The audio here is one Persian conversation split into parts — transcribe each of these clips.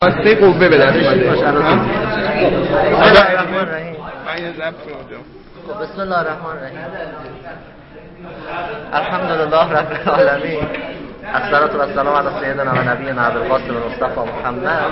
واسه قوه به دست اومده. بسم الله الرحمن الرحیم. الحمدلله رب العالمین. الصلاة و السلام علی سیدنا و نبینا ابوالقاسم مصطفی محمد.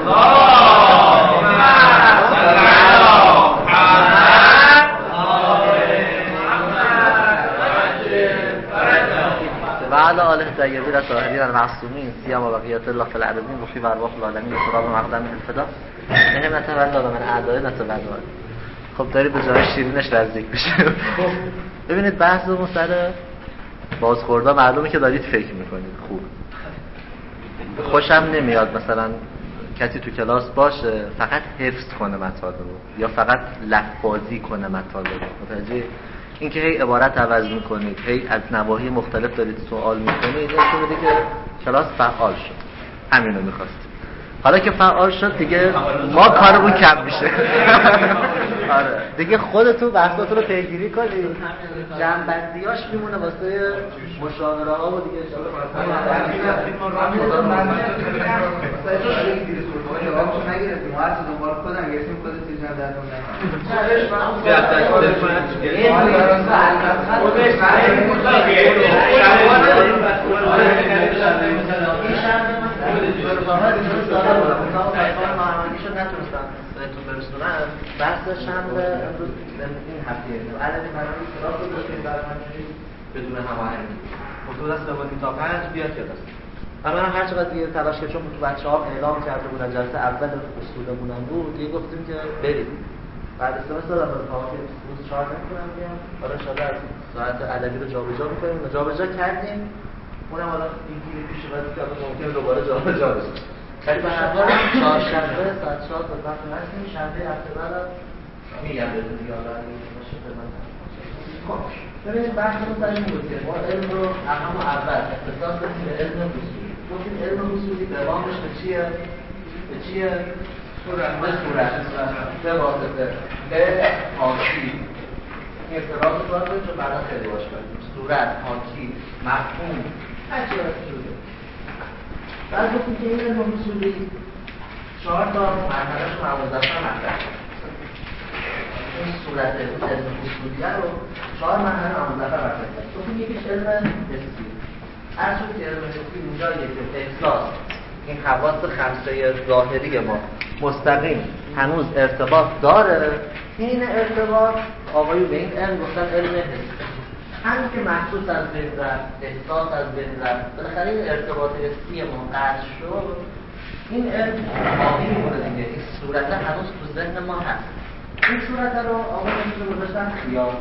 و علی آله الطیبین الطاهرین المعصومین سیما بقیت الله فی الارضین و فی ارواح العالمین سراب مقدم الفدا نعمت الله من اعدای نتبدل. خب داری به جای شیرینش نزدیک بشه. ببینید بحثمون سر بازخوردها معلومه که دارید فکر میکنید. خوب خوشم نمیاد مثلا کسی تو کلاس باشه فقط حفظ کنه مطالب رو یا فقط لفظی کنه مطالب رو. متوجه اینکه هی عبارت عوض میکنید، هی از نواحی مختلف دارید سوال میکنید، این نشون میده که کلاس فعال شد. همینو میخواستیم. حالا که فعال شد دیگه ما کارمون کم میشه. آره دیگه خودتون بحثاتون رو پیگیری کنید، جنبندیاش میمونه واسه مشاوره ها و دیگه بهتون برسونم. بحث شنبه امروز این هفته عددی برنامه سراغ رو داشتیم برنامه بدون هماهنگی حدود از 2 تا 5 بیاد که دست اما هر چقدر دیگه تلاش که چون بچه‌ها اعلام کرده بودن جلسه اول اصولمون هم بود دیگه گفتیم که بریم بعد از سه سال روز 4 نکنم بیام حالا شده از ساعت عددی رو جابجا می‌کنیم جابجا کردیم اونم حالا این پیش بعد که ممکنه دوباره جابجا بشه. ولی به هر حال چهارشنبه ساعت 4 تا وقت هستیم. شنبه هفته بعد میگم بهتون دیگه حالا اگه باشه خدمت. خب ببینید بحثمون سر این بود که ما علم رو همون اول اختصاص دادیم به علم اصولی. گفتیم علم اصولی دوامش به چیه؟ به چیه؟ صورت به واسطه به حاکی. این اصطلاح رو باید چون بعدا خیلی باش کنیم. صورت، حاکی، مفهوم هر چی هست شده. بعد گفتیم که این علم اصولی 4 تا مرحله‌اش موازنه مطرح شد. این صورت علم اصولی رو 4 مرحله موازنه مطرح شد. گفتیم یکیش علم حسی. هر چون که علم حسی اونجاییه که احساس این حواس خمسه ظاهری ما مستقیم هنوز ارتباط داره. این ارتباط آقایون به این علم گفتن علم حسی. همین که محسوس از بین رفت، احساس از بین رفت، بالاخره این ارتباط حسی ما قطع شد. این علم باقی میمونه دیگه. این صورت هنوز تو ذهن ما هست. این صورت رو آقایون رو گذاشتن خیال.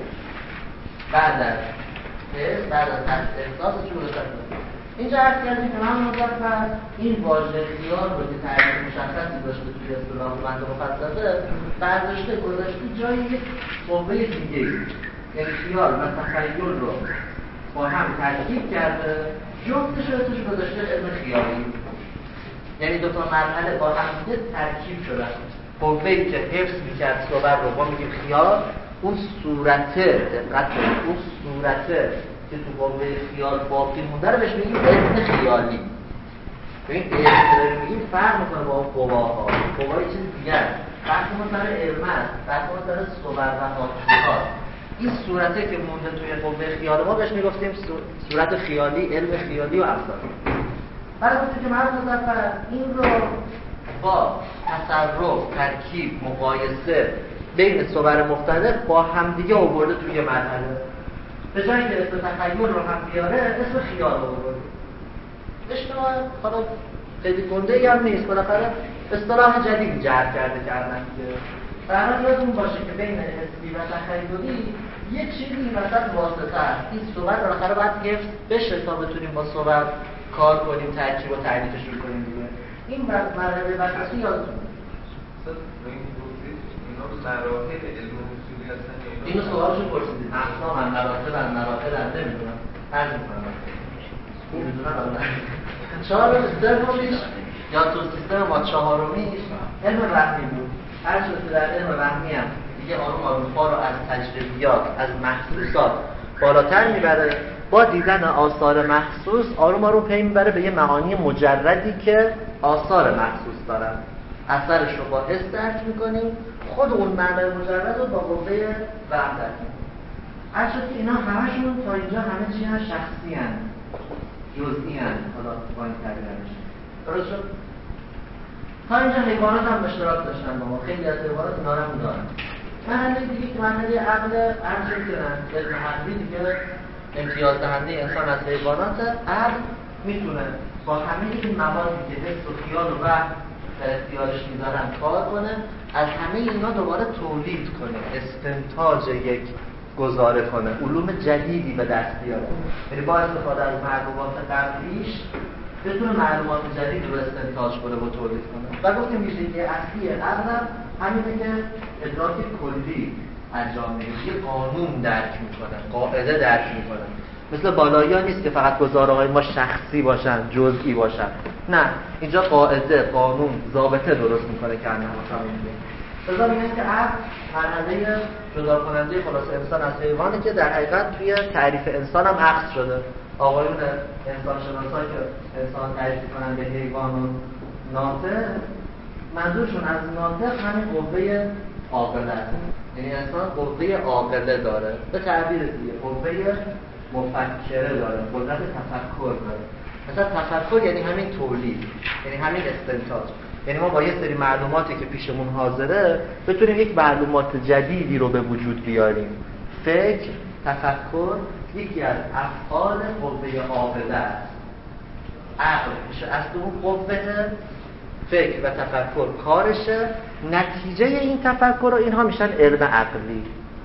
بعد از حس، بعد از احساسش رو گذاشتن. اینجا عرض کردیم که من مظفر این واژه خیال رو که تعریف مشخصی داشته توی اصطلاح بند مخصصه برداشته گذاشته جای یک قوه دیگه، یعنی خیال و تخیل رو با هم ترکیب کرده، جفتش رو توش گذاشته علم خیالی. یعنی 2 تا مرحله با هم دیگه ترکیب شدن. قوه‌ای که حفظ می‌کرد صور رو ما میگیم خیال، اون صورته دقت کنید، اون صورته که تو قوه خیال باقی مونده رو بهش میگیم علم خیالی. ببین علم که داریم میگیم فرق میکنه با اون قواها. قواهای چیز دیگه است. بحثمون سر علم است، بحثمون سر صور و حاکی‌هاست. این صورته که مونده توی قوه خیال ما بهش میگفتیم صورت خیالی، علم خیالی و امثال. برای گفتیم که مرد مظفر این رو با تصرف، ترکیب، مقایسه بین صور مختلف با همدیگه آورده توی مرحله. به جایی که اسم تخیل رو هم بیاره اسم خیال رو آورده. اشتباه حالا خیلی گنده‌ای هم نیست، بالاخره اصطلاح جدیدی جعل کردن دیگه. برای یادتون باشه که بین حسی و تخیلی یه چیزی وسط واسطه است. این صور بالاخره باید حفظ بشه تا بتونیم با صور کار کنیم، ترکیب و تعریفش رو کنیم دیگه. این مرحله وسطی یادتون اینو سوالشو پرسیدید. اقسام هم مراتب نمیدونم. هر میکنم میدونم 4 سومیش یا تو سیستم ما 4میش علم رحمی بود. هر شد در علم رحمی هم دیگه آروم پا رو از تجربیات، از محسوسات بالاتر میبره. با دیدن آثار محسوس آروم پی میبره به یه معانی مجردی که آثار مخصوص دارن، اثرش رو با حس درک میکنیم، خود اون معنای مجرد رو با قوه وهم درک میکنیم. هر شد که اینا همشون تا اینجا همه چی ها شخصی هن، جزئی هن، حالا با این تعبیر میشه. درست شد؟ تا اینجا حیوانات هم اشتراک داشتن با ما، خیلی از حیوانات اینا هم دارن. مرحله دیگه که مرحله عقل عرض کردن، علم عقلی دیگه امتیاز دهنده انسان از حیوانات. عقل میتونه با همه این موادی که حس و خیال و وهم در اختیارش میذارن کار کنه، از همه اینا دوباره تولید کنه، استنتاج یک گزاره کنه، علوم جدیدی به دست بیاره. یعنی با استفاده از معلومات قبلیش بتونه معلومات جدید رو استنتاج کنه و تولید کنه. و گفتیم ویژگی اصلی عقل همینه که ادراک کلی انجام میده، یه قانون درک میکنه، قاعده درک میکنه. مثل بالایی‌ها نیست که فقط گزاره‌های ما شخصی باشن، جزئی باشن. نه، اینجا قاعده، قانون، ضابطه درست میکنه که انها همینه. لذا میگن که عقل مرحله جدا کننده خلاص انسان از حیوانه که در حقیقت توی تعریف انسان هم عکس شده. آقایون انسان شناسا که انسان تعریف کننده حیوان و ناطق، منظورشون از ناطق همین قوه عاقله است. یعنی انسان قوه عاقله داره، به تعبیر دیگه قوه مفکره داره، قدرت تفکر داره. مثلا تفکر یعنی همین تولید، یعنی همین استنتاج. یعنی ما با یه سری معلوماتی که پیشمون حاضره بتونیم یک معلومات جدیدی رو به وجود بیاریم. فکر، تفکر یکی از افعال قوه عاقله است. عقل میشه اصل اون قوه، فکر و تفکر کارشه، نتیجه این تفکر و اینها میشن علم عقلی.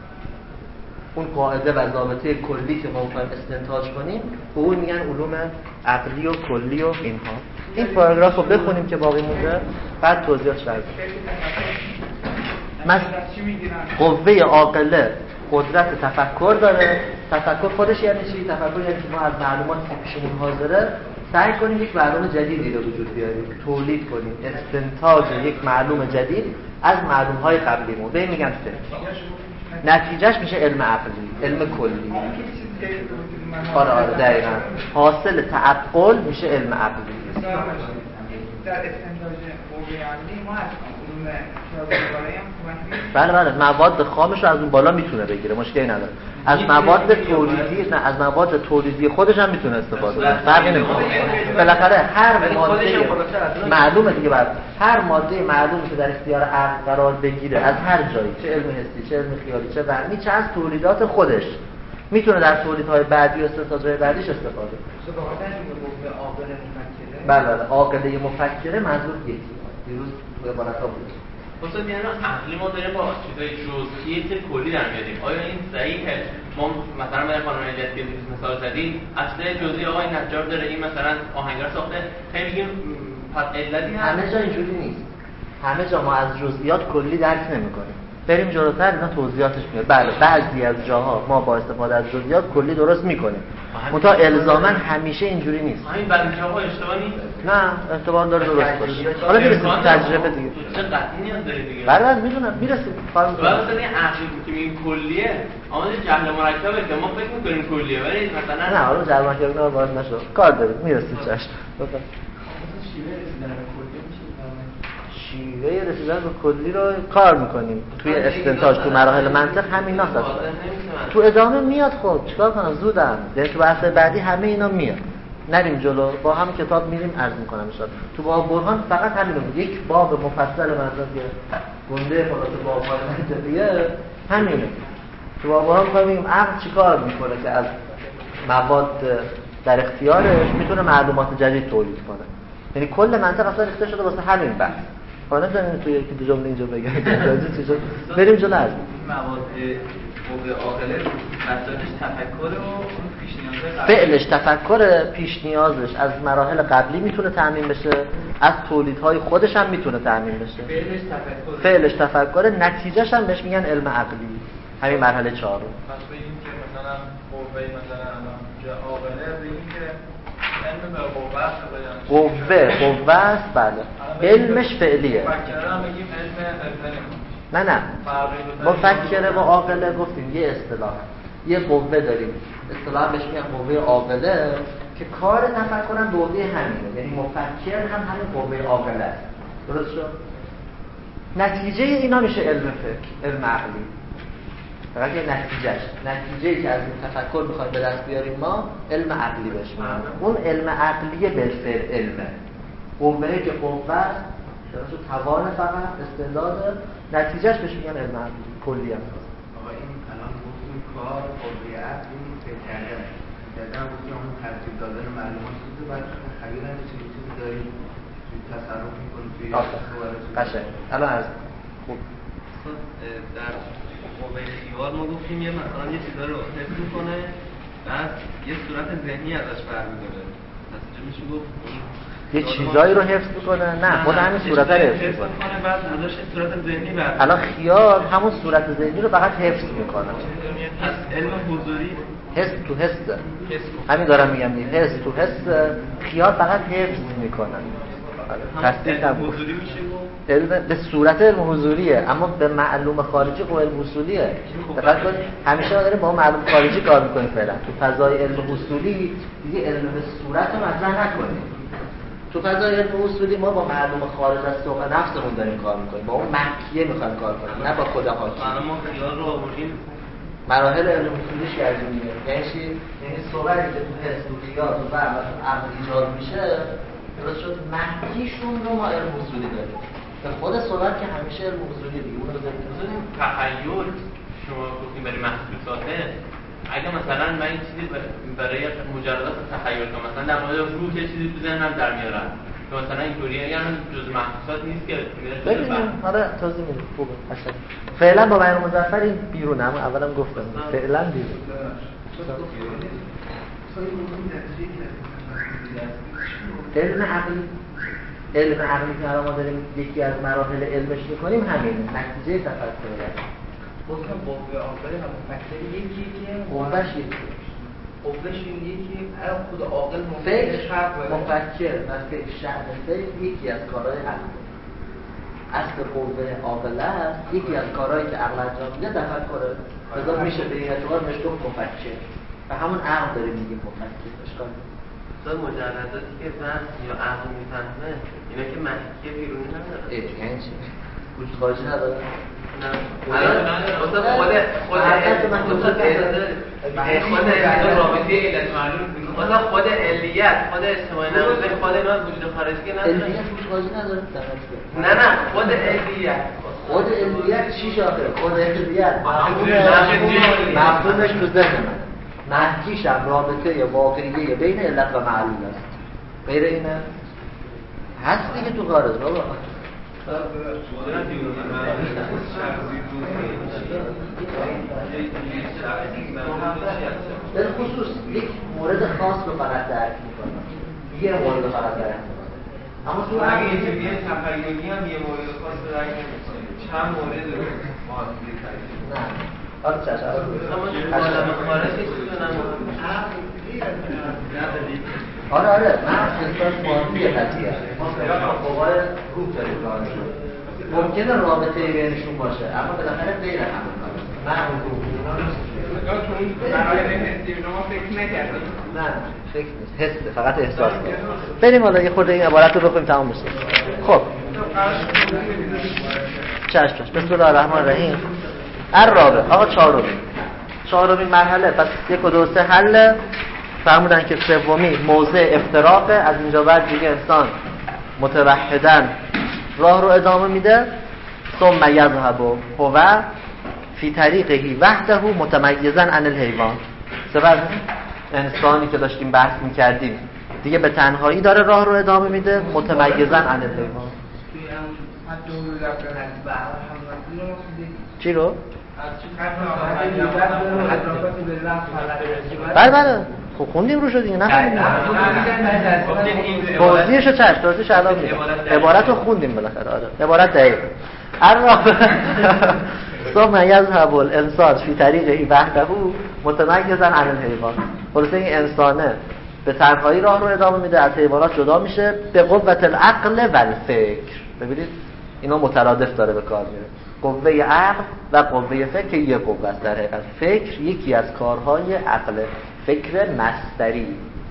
اون قاعده و ضابطه کلی که ما میخوایم استنتاج کنیم به اون میگن علوم عقلی و کلی و اینها. این پاراگراف رو بخونیم که باقی مونده، بعد توضیحش بدیم. قوه عاقله قدرت تفکر داره. تفکر خودش یعنی چی؟ تفکر یعنی که ما از معلوماتی که پیشمون حاضره سعی کنیم یک معلوم جدیدی رو وجود بیاریم، تولید کنیم، استنتاج یک معلوم جدید از معلوم‌های قبلیمون. به این میگن فکر. نتیجهش میشه علم عقلی، علم کلی. آره دقیقاً. حاصل تعقل میشه علم عقلی. در استنتاج قوه عقلی ما از علوم بالایی هم بله مواد خامش رو از اون بالا میتونه بگیره، مشکلی نداره. از مواد تولیدی، نه از مواد تولیدی خودش هم میتونه استفاده کنه. فرقی نمیکنه. بالاخره هر ماده معلومه دیگه، بعد هر ماده معلومی که در اختیار عقل قرار بگیره از هر جایی، چه علم حسی، چه علم خیالی، چه وهمی، چه از تولیدات خودش، میتونه در تولیدهای بعدی و استنتاج‌های بعدیش استفاده کنه. بله عاقله مفکره منظور یکی. دیروز به عبارت‌ها بود. مثلا میگن عقلی ما داریم با چیزای جزئیات کلی در میاریم. آیا این صحیحه؟ ما مثلا برای قانون علیت که مثال زدیم، اصل جزئی آقای نجار داره، این مثلا آهنگر ساخته، خیلی میگیم پس علتی همه جا اینجوری نیست. همه جا ما از جزئیات کلی درک نمی‌کنیم. بریم جلوتر اینا توضیحاتش میاد. بله بعضی از جاها ما با استفاده از جزئیات کلی درست میکنیم، منتها الزاما همیشه اینجوری نیست. همین بعضی جاها اشتباه نیست. نه احتمال داره درست باشه. حالا میرسیم تجربه دیگه. چه قطعی نیاز داره دیگه. بله میدونم میرسیم. مثلا این عقلی که میگیم کلیه، اما جهل مرکبه که ما فکر میکنیم کلیه، ولی مثلا نه حالا جهل مرکب نه وارد نشو. کار داریم میرسیم چش. شیوه رسیدن به کلی رو کار میکنیم توی استنتاج، تو مراحل منطق همین ناست. تو ادامه میاد. خب چیکار کنم؟ زودم، یعنی تو بحث بعدی همه اینا میاد. نریم جلو، با هم کتاب میریم عرض میکنم ان شاءالله. تو باب برهان فقط همین بود، یک باب مفصل منطقیه، گنده خلاصه باب‌های منطقیه همینه. تو باب برهان میگیم عقل چیکار میکنه که از مواد در اختیارش میتونه معلومات جدید تولید کنه. یعنی کل منطق اصلا ریخته شده واسه همین بحث. حالا نمی‌دونم توی یکی دو جمله اینجا بگم. بریم جلو. از مواد قوه عاقله مطلبش تفکر و پیش نیازه، فعلش تفکر، پیش نیازش از مراحل قبلی میتونه تامین بشه، از تولیدهای خودش هم میتونه تامین بشه. فعلش تفکر، نتیجهش هم بهش میگن علم عقلی. همین مرحله 4 رو. پس بگیم که مثلا قوه مثلا جا عاقله، بگیم که علم به قوه است. بله علمش فعلیه. مفکره هم بگیم علم نه مفکره و عاقله گفتیم یه اصطلاح، یه قوه داریم اصطلاح بهش میگن قوه عاقله که کار تفکرم به عهده همینه، یعنی مفکر هم همین قوه عاقله است. درست شد؟ نتیجه اینا میشه علم فکر، علم عقلی. فقط یه نتیجه‌ای که از این تفکر میخوایم به دست بیاریم ما علم عقلی بهش میگن. اون علم عقلیه بالفعل علمه. قوه‌ای که قوه است، درست توان فقط استعداد، نتیجهش بهش میگن علم عقلی کلی هم. آقا این الان گفتیم کار قوه عقلی فکر کردن. دیدم گفتیم اون ترتیب دادن معلومات چیزی بعد خیلی هم چیزی داریم تصرف می‌کنیم توی قشنگ. الان از خوب در قوه خیال ما گفتیم یه مثلا یه چیزا رو حفظ میکنه بعد یه صورت ذهنی ازش برمی‌داره. مثلا میشه گفت یه چیزایی رو حفظ میکنه، نه خود همین صورت رو حفظ میکنه. بعد ازش صورت ذهنی برمی‌داره. الان خیال همون صورت ذهنی رو فقط حفظ میکنه. از علم حضوری حس تو حس، همین دارم میگم دیگه، حس تو حس، خیال فقط حفظ میکنه. تصدیق نبود. حضوری میشه گفت علم به صورت علم حضوریه، اما به معلوم خارجی قوه علم اصولیه. دقت کنید همیشه ما داریم با معلوم خارجی کار میکنیم فعلا. تو فضای علم اصولی دیگه علم به صورت رو مطرح نکنیم. تو فضای علم اصولی ما با معلوم خارج از سوق نفسمون داریم کار میکنیم، با اون مکیه میخوایم کار کنیم، نه با خود حاکم. ما خیال رو آوردیم مراحل علم اصولیش کردیم دیگه. یعنی چی؟ یعنی صورتی که تو حس، تو خیال، تو فهم و تو عقل ایجاد میشه، درست شد مکیشون رو ما علم اصولی داریم. به خود صورت که همیشه علم اصولی دیگه، اون رو داریم. تخیل شما گفتیم برای محسوساته، اگه مثلا من این چیزی برای مجردات تخیل کنم، مثلا در مورد روح یه چیزی تو ذهنم در میارم که مثلا اینطوریه، یعنی جزء محسوسات نیست که ببینیم. آره توضیح میدم. خوبه قشنگ. فعلا با بیان مظفر این بیرونه، اما اولام گفتم فعلا بیرون. علم عقلی که ما داریم یکی از مراحل علمش میکنیم همین نتیجه تفکر. گفتم قوه عاقله هم مفکر یکی که قوهش یکی الان خود عاقل مفکر و فکر شأن یکی از کارهای عقل. اصل قوه عاقله است، یکی از کارهایی که عقل انجام میده تفکره. لذا میشه به این اعتبار بهش گفت مفکر. و همون عقل داریم میگیم مفکر. اشکال مثلا مجرداتی که ذهن یا عقل میفهمه اینا که محکی بیرونی نداره. یعنی چی؟ وجود خارجی نداره؟ نه. مثلا خود رابطه علت معلوم میکنه. مثلا خود علیت، خود اجتماعی نموده، خود اینا وجود خارجی که نداره. علیت وجود خارجی نداره؟ نه خود علیت. خود علیت چی شاخه؟ خود علیت مفهومش تو ذهن من. محکیش هم رابطه واقعیه بین علت و معلول است. غیر اینه؟ هست دیگه تو خارج بابا. در خصوص یک مورد خاص رو فقط درک میکنم، یه مورد رو فقط درک میکنم. اما تو اگه یه جویه تخیلی هم یه مورد خاص رو درک نمیکنه، چند مورد رو محاسبه کنیم؟ نه حالا چشم آره من احساس مادی قضیه ما قوای روح داریم کار میکنیم. ممکنه رابطه بینشون باشه اما بالاخره غیر همون کاره. نه نه فکر نیست، حسه، فقط احساس کنه. بریم حالا یه خورده این عبارت رو بخونیم تمام بشه. خب چشم بسم الله الرحمن الرحیم. الرابع آقا چهارمین مرحله. پس 1 و 2 3 حل. فرمودن که سومی موضع افتراقه. از اینجا بعد دیگه انسان متوحدن راه رو ادامه میده. ثم یذهب هو فی طریقه وحده متمیزا عن الحیوان. سپس انسانی که داشتیم بحث میکردیم دیگه به تنهایی داره راه رو ادامه میده متمیزا عن الحیوان. چی رو؟ بله خب خوندیم رو شد دیگه نخوندیم توضیحشو توضیحش الان میگم. عبارت رو خوندیم بالاخره. آره عبارت دقیق ثم یذهب الانسان فی طریقه وحده متمیزا عن الحیوان. خلاصه این انسانه به تنهایی راه رو ادامه میده، از حیوانات جدا میشه به قوت العقل و الفکر. ببینید اینا مترادف داره به کار میره. قوه عقل و قوه فکر یه قوه است در حقیقت. فکر یکی از کارهای عقل، فکر مصدری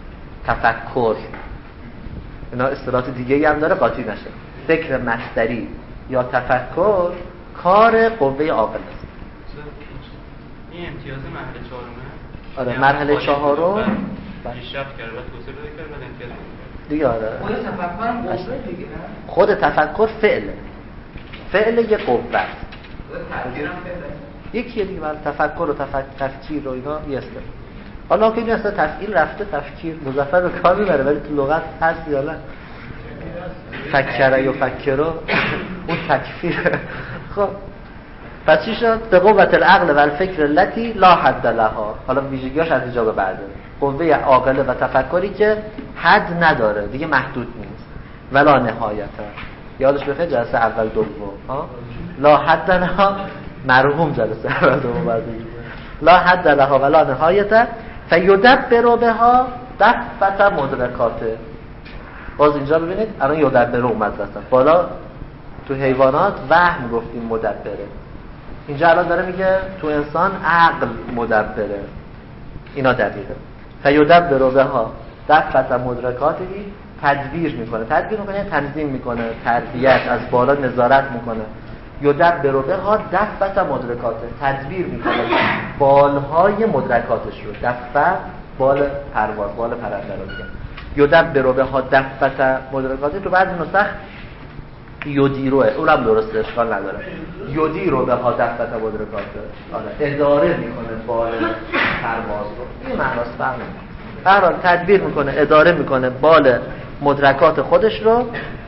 تفکر، اینا اصطلاحات دیگه‌ای هم داره قاطی نشه. فکر مصدری یا تفکر کار قوه عاقل است. این امتیاز مرحله چهارمه. آره مرحله چهارم پیشرفت کرد و توسعه پیدا کرد و امتیاز دیگه. آره خود تفکرم قوه دیگه نه؟ خود تفکر فعل یه قوه است. تفکرم فعله. یکیه دیگه. ولی تفکر و تفکیر و اینا یه است. حالا که این اصلا تفعیل رفته تفکیر مظفر به کار میبره، ولی تو لغت هست یا نه؟ فکره یا فکرو اون تکفیره. خب پس چی شد؟ به قوت العقل و الفکر التي لا حد لها. حالا ویژگیاش از اینجا به بعده. قوه عاقله و تفکری که حد نداره دیگه، محدود نیست، ولا نهایت. یادش بخیر جلسه اول دوم لا حد لها، مرحوم جلسه اول دوم بعد لا حد لها ولا نهایت فیدبر بها دفعت مدرکاته. باز اینجا ببینید الان یدبر اومد وسط. بالا تو حیوانات وهم گفتیم مدبره، اینجا الان داره میگه تو انسان عقل مدبره. اینا دقیقه. فیدبر بها دفعت مدرکاته، تدبیر میکنه یعنی تنظیم میکنه، تربیت از بالا نظارت میکنه. یدبر بها دفعت مدرکاته، تدبیر میکنه بالهای مدرکاتش رو. دفع بال پرواز، بال پرنده رو میگه. یدبر بها دفعت مدرکاته. تو بعضی نسخ یدیروه، اونم درسته، اشکال نداره. یدیرو بها دفعت مدرکاته. آره اداره میکنه بال پرواز رو. این معناست فهمید. هر حال تدبیر میکنه، اداره میکنه بال مدرکات خودش رو.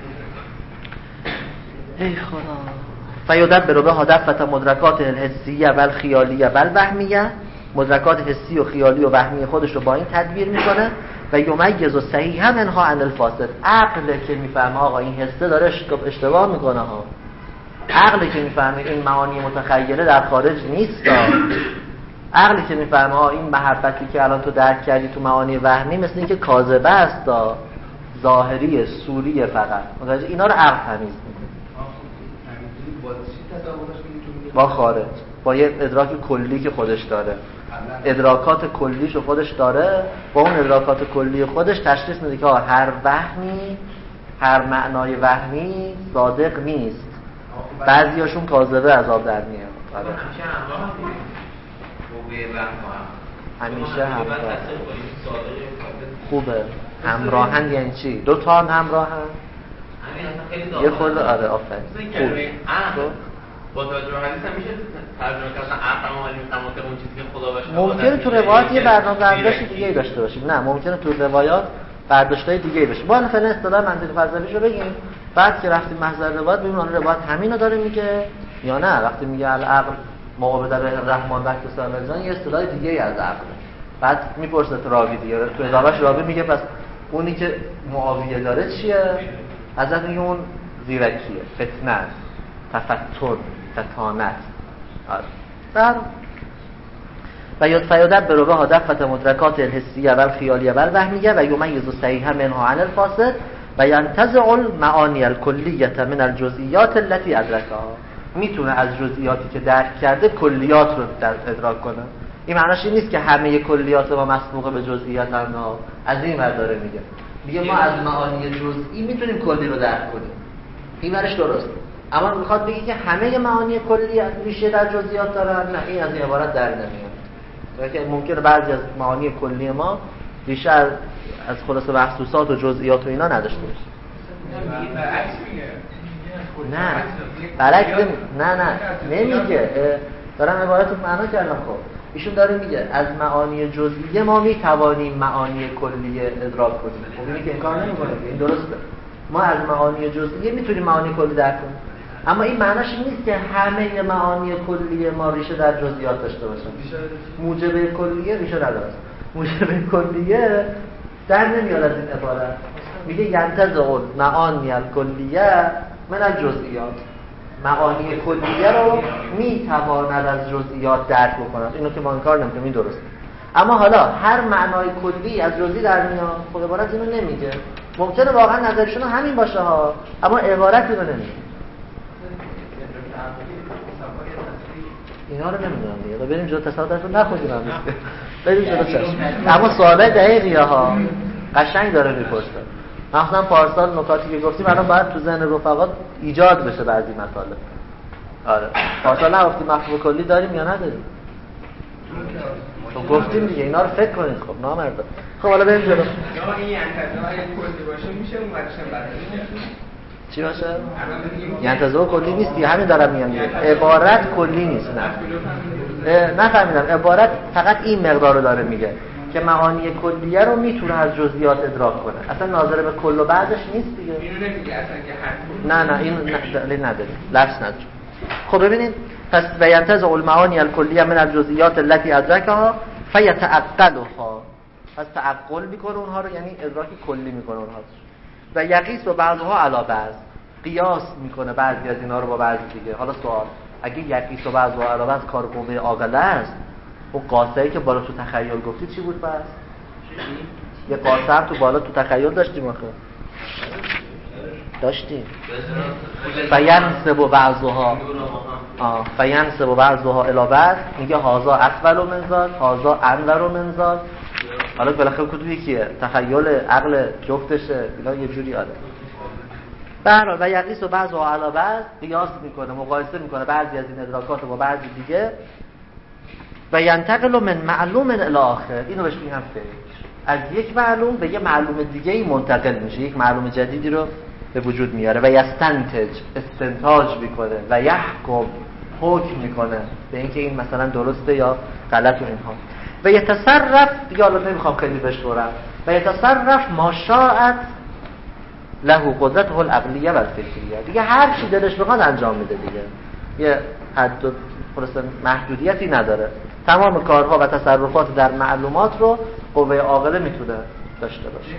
ای خدا. فیدبر بها دفعت مدرکات الحسیه و الخیالیه و الوهمیه. مدرکات حسی و خیالی و وهمی خودش رو با این تدبیر میکنه. و یمیز و صحیحا منها عن الفاسد. عقله که میفهمه آقا این حسه داره اشتباه میکنه ها. عقله که میفهمه این معانی متخیله در خارج نیست. عقلی که میفهمه ها این محبتی که الان تو درک کردی تو معانی وهمی مثل این که کاذبه است، ظاهریه، صوریه فقط. متوجه اینا رو عقل تمیز میکنه. با خارج، با یه ادراک کلی که خودش داره، ادراکات کلیشو خودش داره، با اون ادراکات کلی خودش تشخیص میده که هر وهمی، هر معنای وهمی صادق نیست، بعضیاشون کاذبه از آب در میاد. همیشه همراه. خوبه. همراهن یعنی چی؟ دو تا همراهن؟ یه خورده آره آفرین. خوب. با توجه به حدیث هم میشه ترجمه کردن عقل عملی میفهمه که اون چیزی که خدا باشه. ممکنه تو روایات یه برداشت دیگه داشته باشیم. نه ممکنه تو روایات برداشتای دیگه باشه. با فعلا اصطلاح منطق فلسفیشو بگیم، بعد که رفتیم محضر روایات ببینیم اون روایت همینو داره میگه یا نه. وقتی میگه العقل مقابل الرحمن وقت سامرزان یه اصطلاح دیگه ای از عقل. بعد میپرسه راوی دیگه، تو ادامهش راوی میگه پس اونی که معاویه داره چیه؟ حضرت میگه اون زیرکیه، فتنه، تفتن، فتانت. در و یدبر بها دفعت مدرکات الحسیه و الخیالیه و الوهمیه و یمیز صحیحا منها عن الفاسد و ینتزع المعانی الکلیه من الجزئیات التي ادرکها. میتونه از جزئیاتی که درک کرده کلیات رو ادراک کنه. این معناش این نیست که همه کلیات ما مسبوق به جزئیات هم. از این ور داره میگه ما از معانی جزئی میتونیم کلی رو درک کنیم. این ورش درسته. اما میخواد بگه که همه معانی کلی ریشه در جزئیات دارن. نه، این از این عبارت در نمیاد. که ممکنه بعضی از معانی کلی ما ریشه از خلاصه محسوسات و جزئیات و اینا نداشته باشه. نه برعکس. نه نمیگه. دارم عبارتو معنا کردم. خب ایشون داره میگه از معانی جزئیه ما میتوانیم معانی کلیه ادراک کنیم. خب اینی که انکار نمیکنه، این درسته. ما از معانی جزئیه میتونیم معانی کلی درک کنیم، اما این معناش این نیست که همه معانی کلیه ما ریشه در جزئیات داشته باشن. موجب کلیه ریشه نداره. موجب کلیه در نمیاد از این عبارت. میگه ینتزع معانی الکلیه من الجزئیات. معانی کلیه رو میتواند از جزئیات درک بکند. اینو که ما انکار نمیکنیم، این درسته. اما حالا هر معنای کلی از جزئی در میاد. خود عبارت اینو نمیگه. ممکنه واقعا نظرشون همین باشه ها، اما عبارتی رو نمیگه. اینا رو نمیدونم دیگه. بریم جلو تصادفاتون نخوندیم هم. بریم جلو چشم. اما سوال دقیقیه ها. قشنگ داره میپرسه. مثلا پارسال نکاتی که گفتیم الان باید تو ذهن رفقا ایجاد بشه بعضی مطالب. آره پارسال نگفتیم مفهوم کلی داریم یا نداریم؟ خب گفتیم دیگه اینا رو فکر کنید. خب نامردا. خب حالا بریم جلو. یا این ینتزع کلی باشه میشه اون ورشن برای چی باشه؟ ینتزع کلی نیست دیگه، همین دارم میگم دیگه. عبارت کلی نیست. نه نفهمیدم. عبارت فقط این مقدار رو داره میگه که معانی کلیه رو میتونه از جزئیات ادراک کنه. اصلا ناظر به کل و بعضش نیست دیگه. اینو نمیگه اصلا که هر نه این دلیل نداره. لفظ نداره. خب ببینید پس ینتزع المعانی الکلیه من الجزئیات التي ادرکها فیتعقلها. پس تعقل میکنه اونها رو، یعنی ادراک کلی میکنه اونها رو. و یقیس و بعضها علی بعض، قیاس میکنه بعضی از اینا رو با بعضی دیگه. حالا سوال، اگه یقیس و بعضها علی بعض کار قوه عاقله است، اون قاصری که بالا تو تخیل گفتی چی بود پس؟ یه قاصر تو بالا تو تخیل داشتیم آخه. داشتیم. فینسب و بعضها فینسب و بعضها الی بعض، میگه هازا اسفل و منزاد، هازا انور و منزاد. حالا بالاخره کدوم یکیه؟ تخیل عقل جفتشه اینا یه جوری. آره به هر حال و یقیس و بعضها علی بعض، قیاس میکنه، مقایسه میکنه بعضی از این ادراکات با بعضی دیگه. و ینتقل من معلوم الی آخر، اینو بهش میگن فکر. از یک معلوم به یه معلوم دیگه ای منتقل میشه، یک معلوم جدیدی رو به وجود میاره. و یستنتج، استنتاج میکنه. و یحکم، حکم میکنه به اینکه این مثلا درسته یا غلط و اینها. و یتصرف، دیگه حالا نمیخوام خیلی بشورم، و یتصرف ما شاءت له قدرته العقلیه و الفکریه، دیگه هر چی دلش بخواد انجام میده دیگه. یه حد و محدودیتی نداره. تمام کارها و تصرفات در معلومات رو قوه عاقله میتونه داشته باشه.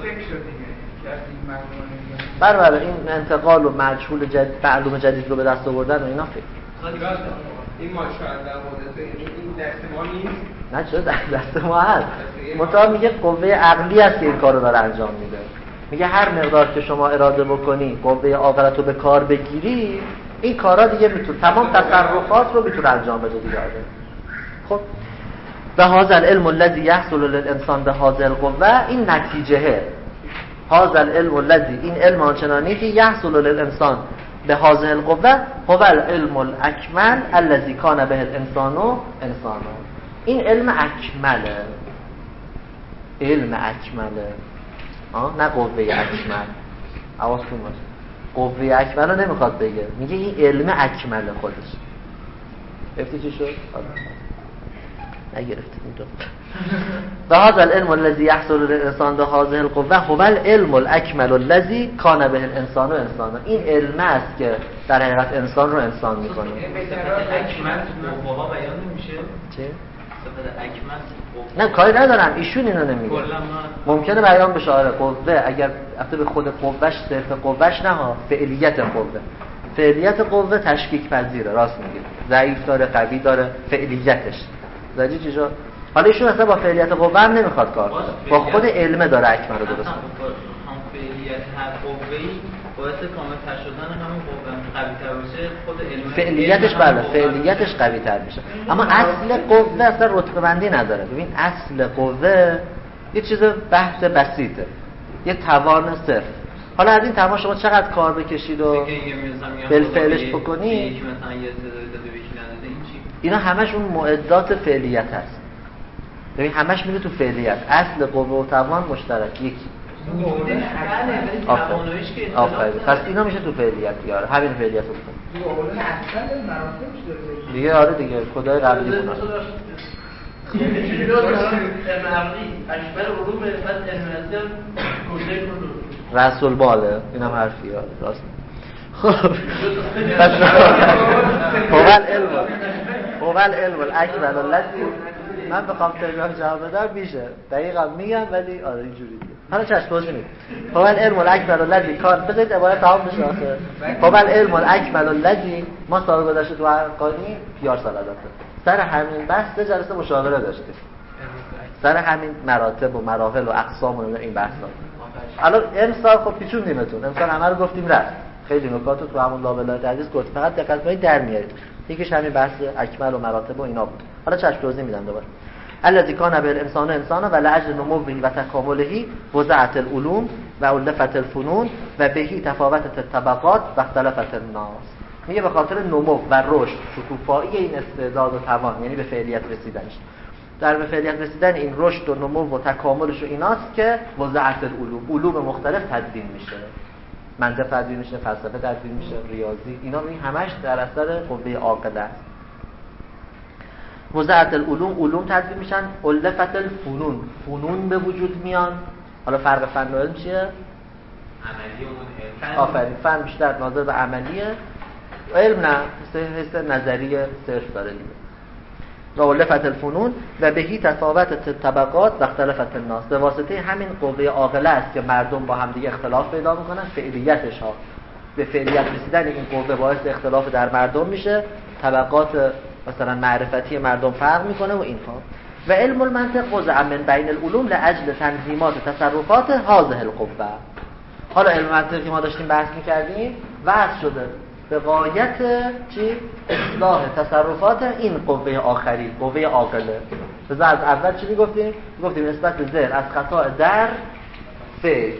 بله این انتقال و مجهول جدید، معلوم جدید رو به دست آوردن و اینا فکر. این ماشاءالله قدرت این دست ما نیست. نه چرا دست ما هست. مطابق میگه قوه عقلی است که این کارو داره انجام میده. میگه هر مقدار که شما اراده بکنی قوه عاقلت رو به کار بگیری، این کارا دیگه میتونه تمام تصرفات رو میتونه انجام بده دیگه. خب و هذا العلم الذي يحصل للانسان به هذا القوه، این نتیجه هذا العلم الذي، این علم آنچنانی که یحصل للانسان به هذا القوه هو العلم الاکمل الذي كان به الانسان انسانا. این علم اکمله، علم اکمله، نه قوه اکمل. حواستون باشه قوه اکمل رو نمیخواد بگه، میگه این علم اکمله خودش. گرفتی چی شد؟ نگرفتیم تو. و هذا العلم الذي يحصل للانسان به هذه القوه هو العلم الاكمل الذي كان به الانسان انسانا. این علم است که در حقیقت انسان رو انسان میکنه. اکمل قوا بیان نمیشه؟ چه؟ صفت اکمل نه کاری ندارم، ایشون اینو نمیگه. ممکنه بیان بشه آره قوه، اگر البته به خود قوهش صرف قوهش نه ها، فعلیت قوه. فعلیت قوه تشکیک پذیره، راست میگه. ضعیف داره، قوی داره، فعلیتش. زدی چی شد؟ حالا ایشون اصلا با فعلیت قوه هم نمیخواد کار کنه، با خود علم داره اکمل رو درست کنه. هم فعلیت هر قوه‌ای باعث کامل‌تر شدن همون قوه قوی‌تر بشه، خود علم فعلیتش بله فعلیتش قوی‌تر میشه. اما اصل قوه اصلا رتبه بندی نداره. ببین اصل قوه یه چیز بحث بسیطه، یه توان صفر. حالا از این توان شما چقدر کار بکشید و بالفعلش بکنید، مثلا یه تعداد داده بهش نداده این چی؟ اینا همش اون معدات فعلیت هست. ببین همش میره تو فعلیت. اصل قوه و توان مشترک یکی. آفرین. پس اینا میشه تو فعلیت یاره. همین فعلیت رو بکن دیگه. آره دیگه کدای قبلی بودن رسول باله. این هم حرفی یاره راست. خب هو العلم الاکمل الذی، من بخوام تجربه جواب بدم میشه دقیقا میگم ولی آره اینجوری دیگه. حالا چشم توضیح میدم. هو العلم الاکمل الذی کان، بذارید عبارت تمام بشه آخه. هو العلم الاکمل الذی، ما سال گذشته تو ارقانی پیار سال داشتیم سر همین بحث جلسه مشاوره داشتیم سر همین مراتب و مراحل و اقسام و این بحثا. الان امسال خب پیچوندیمتون، امسال همه رو گفتیم رفت. خیلی نکاتو تو همون لابلای عزیز گفت، فقط دقت کنید در میارید. یکیش همین بحث اکمل و مراتب و اینا بود. حالا چشم توضیح میدم دوباره. الذی کان بالانسان انسانا و لاجل نموه و تکامله وضعت العلوم و الفت الفنون و بهی تفاوتت الطبقات و اختلفت الناس. میگه به خاطر نمو و رشد شکوفایی این استعداد و توان، یعنی به فعلیت رسیدنش، در به فعلیت رسیدن این رشد و نمو و تکاملش و ایناست که وضعت العلوم، علوم مختلف تدوین میشه، منطق تدوین میشه، فلسفه تدوین میشه، ریاضی، اینا همش در اثر قوه عاقله است. وضعت العلوم، علوم تدوین میشن، الفت الفنون، فنون به وجود میان. حالا فرق فن و علم چیه؟ عملی اون علم. آفرین، فن بیشتر ناظر به عملیه، علم نه، حس نظری صرف داره دیگه. و الفت الفنون و بهی تفاوت طبقات و اختلفت الناس، به واسطه همین قوه عاقله است که مردم با هم دیگه اختلاف پیدا میکنن. فعلیتش ها، به فعلیت رسیدن این قوه باعث اختلاف در مردم میشه، طبقات مثلا معرفتی مردم فرق میکنه و اینها. و علم المنطق وضع من بین العلوم لاجل تنظیمات تصرفات هذه القوه. حالا علم منطقی ما داشتیم بحث میکردیم، وضع شده به غایت چی؟ اصلاح تصرفات این قوه آخری، قوه عاقله. بذار از اول چی میگفتیم؟ میگفتیم نسبت به ذهن از خطا در فکر.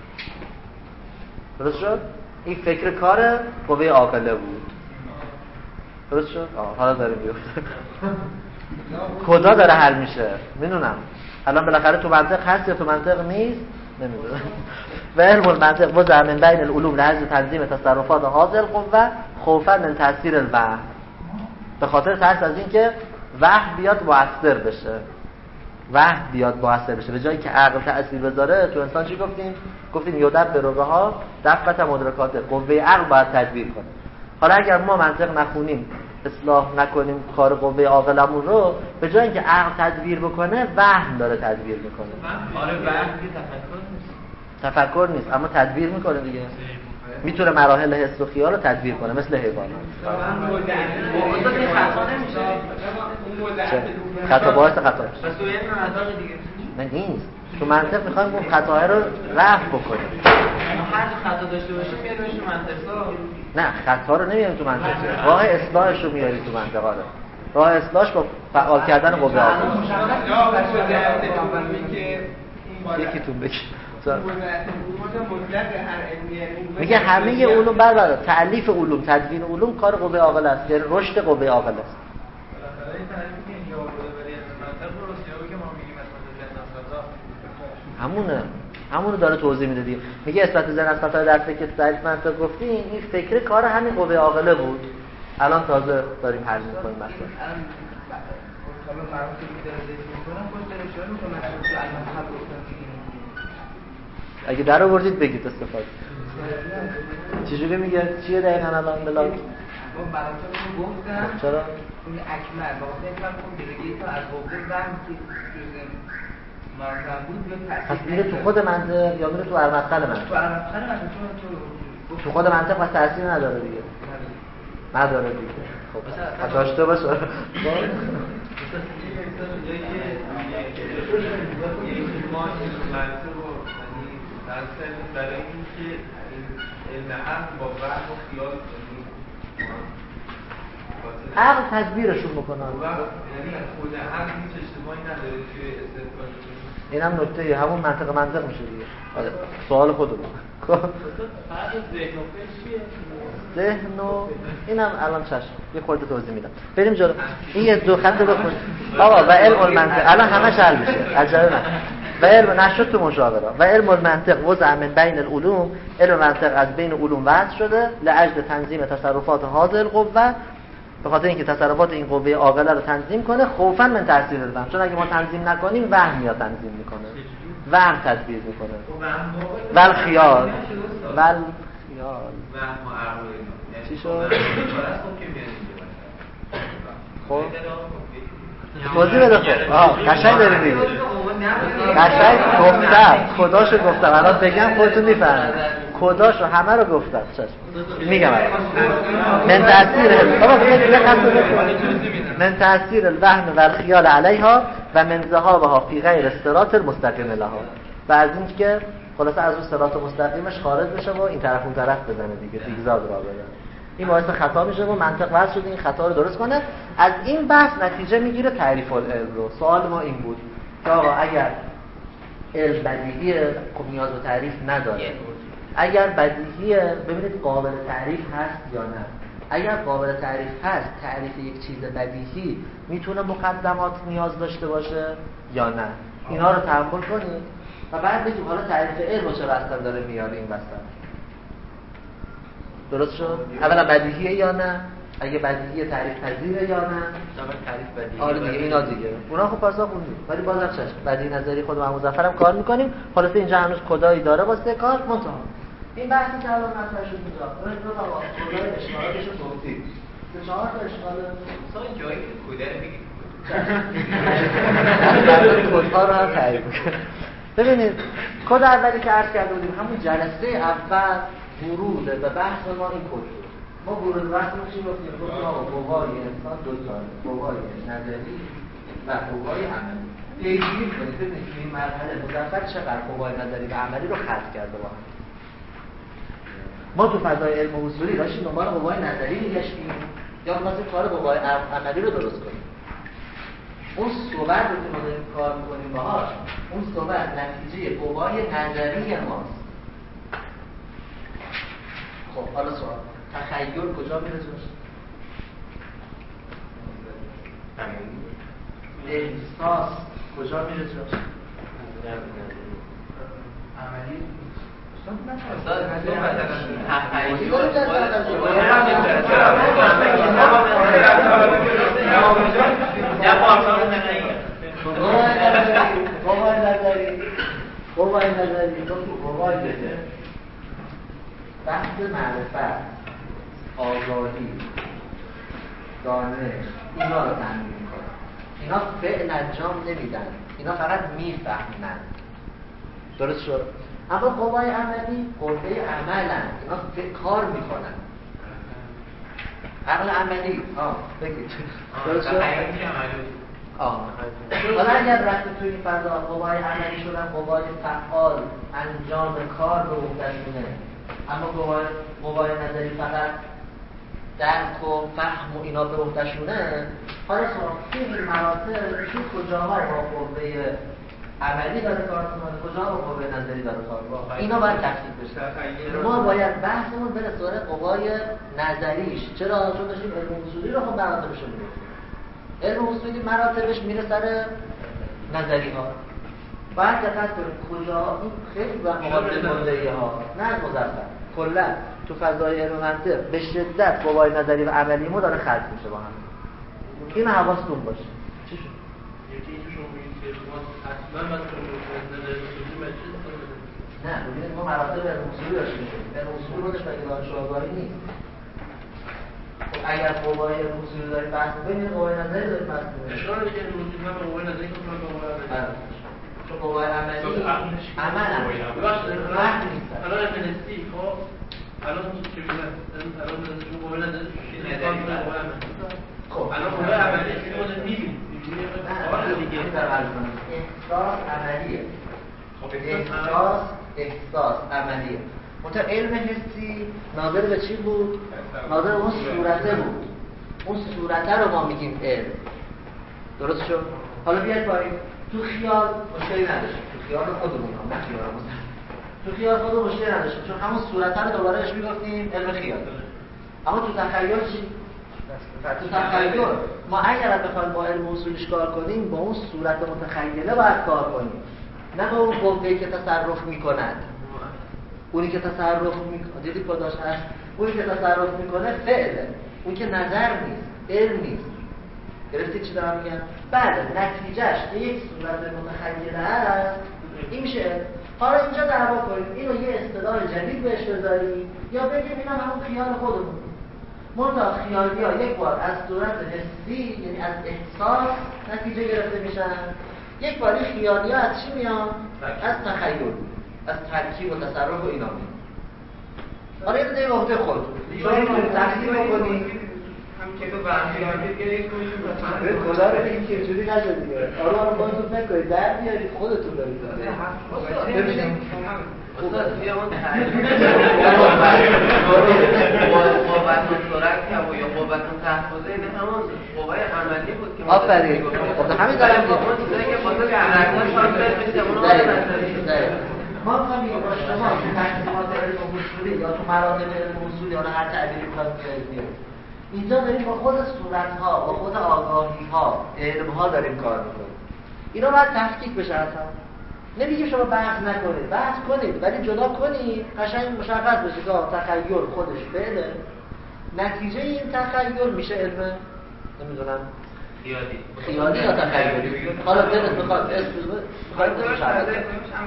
درست شد؟ این فکر کار قوه عاقله بود. درست شد؟ حالا داره میفته. کجا داره حل میشه؟ میدونم. الان بالاخره تو منطق هست یا تو منطق نیست؟ نمیدونم. و علم المنطق وضع من بین العلوم لحظه تنظیم تصرفات هذه القوه خوفا من تاثیر الوهم، به خاطر ترس از این که وهم بیاد مؤثر بشه. وهم بیاد مؤثر بشه، به جایی که عقل تأثیر بذاره. تو انسان چی گفتیم یدبر بها دفعت مدرکات، قوه عقل باید تدبیر کنه. حالا اگر ما منطق نخونیم، اصلاح نکنیم کار قوه عاقلمون رو، به جای اینکه عقل تدبیر بکنه وهم داره تدبیر میکنه. آره وهم تفکر نیست اما تدبیر میکنه دیگه. میتونه مراحل حس و خیال رو تدبیر کنه مثل حیوانات. خطا باعث خطا میشه. پس تو این منطق دیگه نه نیست. تو منطق میخوایم اون خطاها رو رفع بکنیم. هر خطا داشته باشیم میاریم تو منطق. نه خطا رو نمیاریم تو منطق. راه اصلاحش رو میاریم تو منطق. آره. راه اصلاحش با فعال کردن قوه عاقله. یکیتون بگی. میگه همه علوم برابر، تألیف علوم، تدوین علوم کار قوه عاقله است، یعنی رشد قوه عاقله است. همونه داره توضیح میده دیگه. میگه اثبات ذهن از خطا در فکر تعریف منطق گفتیم، این فکر کار همین قوه عاقله بود. الان تازه داریم حل می‌کنیم مثلا. اگه در آوردید بگید استفاده. چجوری میگه؟ چیه دقیقاً الان بلاک؟ من براتون گفتم چرا؟ اون اکمل واقعا من اون دیگه تا از قوه زن که جزء مرکب بود یا پس میره تو خود منطق یا میره تو مدخل منطق؟ تو مدخل منطق تو خود منطق پس تأثیر نداره دیگه. نداره دیگه. خب داشته باشه. برای اینکه علم عقل با وهم و خیال عقل تدبیرشون بکنه. یعنی خود عقل هیچ اشتباهی نداره توی استدلالش. این هم نکته همون منطق میشه دیگه. سوال خودمون. فرق ذهن و فکر چیه؟ ذهن و اینم الان چشم یه خورده توضیح میدم. بریم جلو. این یه دو خط بخون. آقا و علم المنطق الان همش حل میشه. عجله نه. و علم نشد تو مشاوره. و علم المنطق وضع من بین العلوم، علم منطق از بین علوم وضع شده لاجل تنظیم تصرفات هذه القوه، به خاطر اینکه تصرفات این قوه عاقله رو تنظیم کنه خوفا من تاثیر الوهم. چون اگه ما تنظیم نکنیم وهم میاد تنظیم میکنه، وهم تدبیر میکنه. ول خیال وهم و عقل چی شد؟ خب توضیح بده. خب قشنگ داریم میگید. قشنگ گفتم، خداشو گفتم. الان بگم خودتون میفهمید. خداشو همه رو گفتم. میگم من تأثیر الوهم و الخیال علیها و من ذهابها فی غیر الصراط المستقیم لها، و از این که خلاصه از اون صراط مستقیمش خارج بشه و این طرف اون طرف بزنه دیگه، زیگزاگ راه بره. این باعث خطا میشه و منطق وضع شده این خطا رو درست کنه. از این بحث نتیجه میگیره تعریف العلم رو. سوال ما این بود که آقا اگر علم بدیهیه خب نیاز به تعریف نداره. اگر بدیهیه ببینید قابل تعریف هست یا نه. اگر قابل تعریف هست تعریف یک چیز بدیهی میتونه مقدمات نیاز داشته باشه یا نه. اینا رو تأمل کنید و بعد بگیم حالا تعریف علم چرا اصلا داره میاد این وسط. درست شد؟ اولا بدیهیه یا نه؟ اگه بدیهیه تعریف پذیره یا نه؟ تعریف بدیهی. آره دیگه اینا دیگه. اونا خب پاسا خوندیم. ولی بازم چشم. بدیهی نظری خود محمود ظفرم کار میکنیم. خلاص اینجا هنوز کدایی داره واسه کار منتها. این بحثی که الان مطرح شد اینجا. اون دو تا کدای اشکالاتش رو توضیح. 3-4 تا اشکال مثلا جایی که کد میگیم. کدها رو هم تعریف کنیم. ببینید کد اولی که عرض کرده بودیم همون جلسه اول ورود به بحث ما این کد بود. ما ورود بحث رو چی گفتیم؟ گفتیم آقا قوای انسان دو تا قوای نظری و قوای عملی. پیگیری کنید ببینید این مرحله مظفر چقدر قوای نظری و عملی رو خلق کرده با هم. ما تو فضای علم و اصولی داشتیم دنبال قوای نظری میگشتیم یا خواستیم کار قوای عملی رو درست کنیم. اون صحبت رو که ما داریم کار میکنیم باهاش اون صحبت نتیجه قوای نظری ماست. خب حالا سوال تخیل کجا میره جوش؟ احساس کجا میره جوش؟ عملی قوای نظری تو قوای بده بحث معرفت آگاهی دانش اینا رو تامین میکنن. اینا فعل انجام نمیدن، اینا فقط میفهمن. درست شد؟ اما قوای عملی قوه عملن، اینا کار میکنن. عقل عملی بگید درست شد؟ حالا اگر رفت توی این فضا قوای عملی شدن قوای فعال انجام کار رو وحدتشونه، اما قوای نظری فقط درک و فهم و اینا به وحدتشونه. حالا توی این مراتب توی کجاها با قوه عملی داره کار میکنه کجا با قوه نظری داره کار میکنه اینا باید تفکیک بشه. ما باید بحثمون بره سراغ قوای نظریش. چرا؟ چون داشتیم علم اصولی رو خب مراتبش رو میگفتیم. علم اصولی مراتبش میره سر نظری ها. باید دقت کنیم کجا این خیلی با مقابل کلیه ها نه مظفر کلا تو فضای علم منطق به شدت قوای نظری و عملی ما داره خلط میشه با هم. این حواستون باشه. چی شد؟ نه ببینید ما مراتب علم اصولی داشتیم. علم اصولی خودش مگه دانش آگاهی نیست. اگر قوای علم اصولی داریم بحث ببینید قوای نظری داریم بحث می‌کنیم. اشکال دیگه روزی من به قوای نظری گفتم به قوای عملی. چون قوای عملی عمل نیست. الان امنستی خب الان چی میگن؟ الان نظرشون قوای نظری خب الان قوای عملی چی خود می‌بینید. نه دیگه احساس عملیه. احساس عملیه. منتها علم حسی ناظر به چی بود؟ ناظر اون صورته بود. اون صورته رو ما میگیم علم. درست شد؟ حالا بیاید پایین. تو خیال مشکلی نداشتیم. تو خیال خودمون هم نه خیالمون. تو خیال خودمون مشکلی نداشتیم چون همون صورته رو دوباره اش میگفتیم علم خیال. اما تو تخیل چی؟ تو تخیل ما اگر بخوایم با علم اصولیش کار کنیم با اون صورت متخیله باید کار کنیم. نه با اون قوه‌ای که تصرف میکند. اونی که تصرف میکنه دیدی پاداش هست. اونی که تصرف میکنه فعله. اون که نظر نیست، علم نیست. گرفتید چی دارم میگم؟ بعد نتیجهش یک صورت متخیله است. این میشه. حالا اینجا دعوا کنیم اینو یه اصطلاح جدید بهش بذاریم یا بگیم اینا همون خیال خودمون. منتها خیالی‌ها یک بار از صورت حسی یعنی از احساس نتیجه گرفته میشن. یک بار این خیالی‌ها از چی میان؟ از تخیل. از ترکیب و تصرف و اینا میاد. حالا یه دیگه وقت خود شما میتونید تحصیل بکنید هم که تو برمی‌گردید که یک کنید به خدا رو بگید که اینجوری نشد دیگه. آره خودتون نکنید در بیارید خودتون دارید. ببینید توی اون قوت و سرعت یا قوت و تحفظه این همون قوای عملی بود که آفرین. خب همین دارم میگم. اون چیزایی که خاطر عملی شامل میشه اونو نظری. ما می‌خوایم یه باشه شما تو تقسیمات علم اصولی یا تو مراتب علم اصولی یا هر تعبیری می‌خواید اینجا داریم با خود صورت‌ها، با خود آگاهی‌ها، علم‌ها داریم کار می‌کنیم. اینا باید تفکیک بشه اصلا. نمیگیم شما بحث نکنید، بحث کنید ولی جدا کنید، قشنگ مشخص بشه که تخیل خودش فعله. نتیجه این تخیل میشه علم نمیدونم خیالی یا تخیلی. حالا دلت بخواد اسم بذاره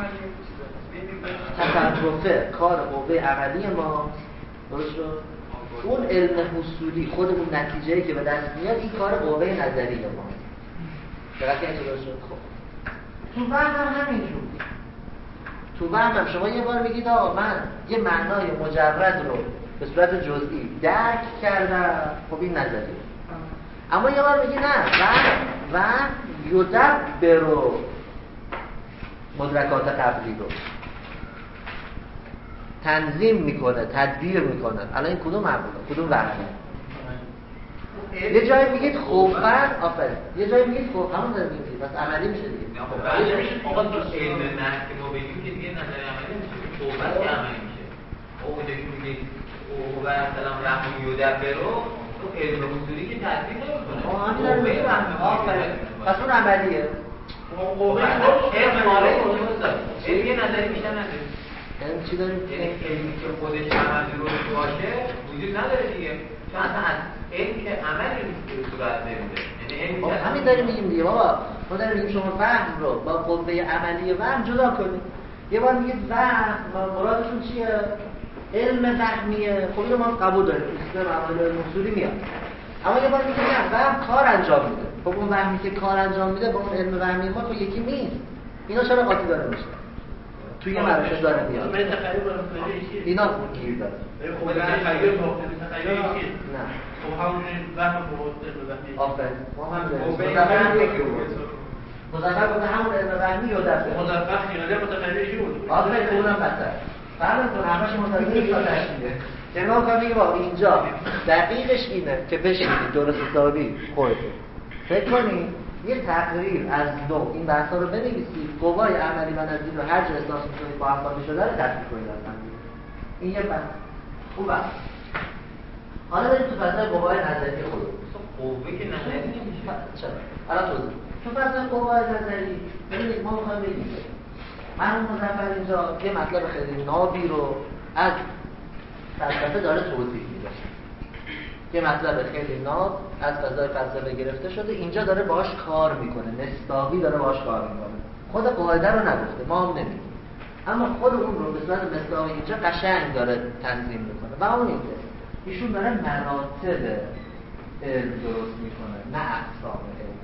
تصرفه کار قوه عملی ما درست شد. اون علم حصولی خود اون نتیجه‌ای که به دست میاد این کار قوه نظری ما. دقیقاً اینطور شد. خب تو وهم هم همینجور. تو وهم هم شما یه بار میگید آقا من یه معنای مجرد رو به صورت جزئی درک کردم، خب این نظری. اما یه بار میگی نه وهم یدبر مدرکات قبلی رو تنظیم میکنه، تدبیر میکنه. الان این کدوم معقوله؟ کدوم وهمه؟ یه جایی میگید خوفن آفرین، یه جایی میگید خوف همون داره میگید پس عملی میشه دیگه. آقا تو علم نه که ما بگیم که دیگه نظر عملی میشه، خوفن که عملی میشه. اونجا که میگید او مثلا رحم یدبر رو تو علم اصولی که تدبیر نمیکنه. آفرین پس اون عملیه. خوفن علم ماره علم یه نظری میشه نداره. یعنی چی داریم؟ یعنی علمی که خودش عملی رو باشه وجود نداره دیگه. چون اصلا علم که عملی صورت نمیده. یعنی همین داریم میگیم دیگه بابا. ما داریم میگیم شما فهم رو با قوه عملی وهم جدا کنید. یه بار میگید وهم مرادشون چیه؟ علم وهمیه. خب اینو ما قبول داریم. اسم عمل علم اصولی میاد. اما یه بار میگید نه وهم کار انجام میده. خب اون وهمی که کار انجام میده با اون علم وهمی ما تو یکی نیست. اینا چرا قاطی داره میشه؟ توی مراحل داره میاد. اینا گیر داره. خب تخیل نه. خب همون وهم آفرین. ما هم داریم. مزخرف بوده همون علم وهمی یا در مزخرف خیالی متخیلی بود. آفرین اونم بدتر. فرض کن همش متخیلی یا تشکیله. یعنی ما میگیم با اینجا دقیقش اینه که بشینید درست حسابی خودتون فکر کنید یه تقریر از نو این بحثا رو بنویسید، قوای عملی و نظری رو هر جا احساس می‌کنید با هم خالی شده رو تطبیق کنید اصلا. این یه بحث خوبه. حالا بریم تو فضای قوای نظری خودمون. قوه که نظری نمیشه. چرا؟ الان توضیح. تو فضای قوای نظری ببینید ما می‌خوایم بگیم من مظفر اینجا یه مطلب خیلی نابی رو از فلسفه داره توضیح میده. یه مطلب خیلی ناب از فضای فلسفه گرفته شده، اینجا داره باهاش کار میکنه، مصداقی داره باهاش کار میکنه. خود قاعده رو نگفته، ما هم نمیگیم، اما خود اون رو به صورت مصداقی اینجا قشنگ داره تنظیم میکنه و اون اینه ایشون داره مراتب علم درست میکنه، نه اقسام علم.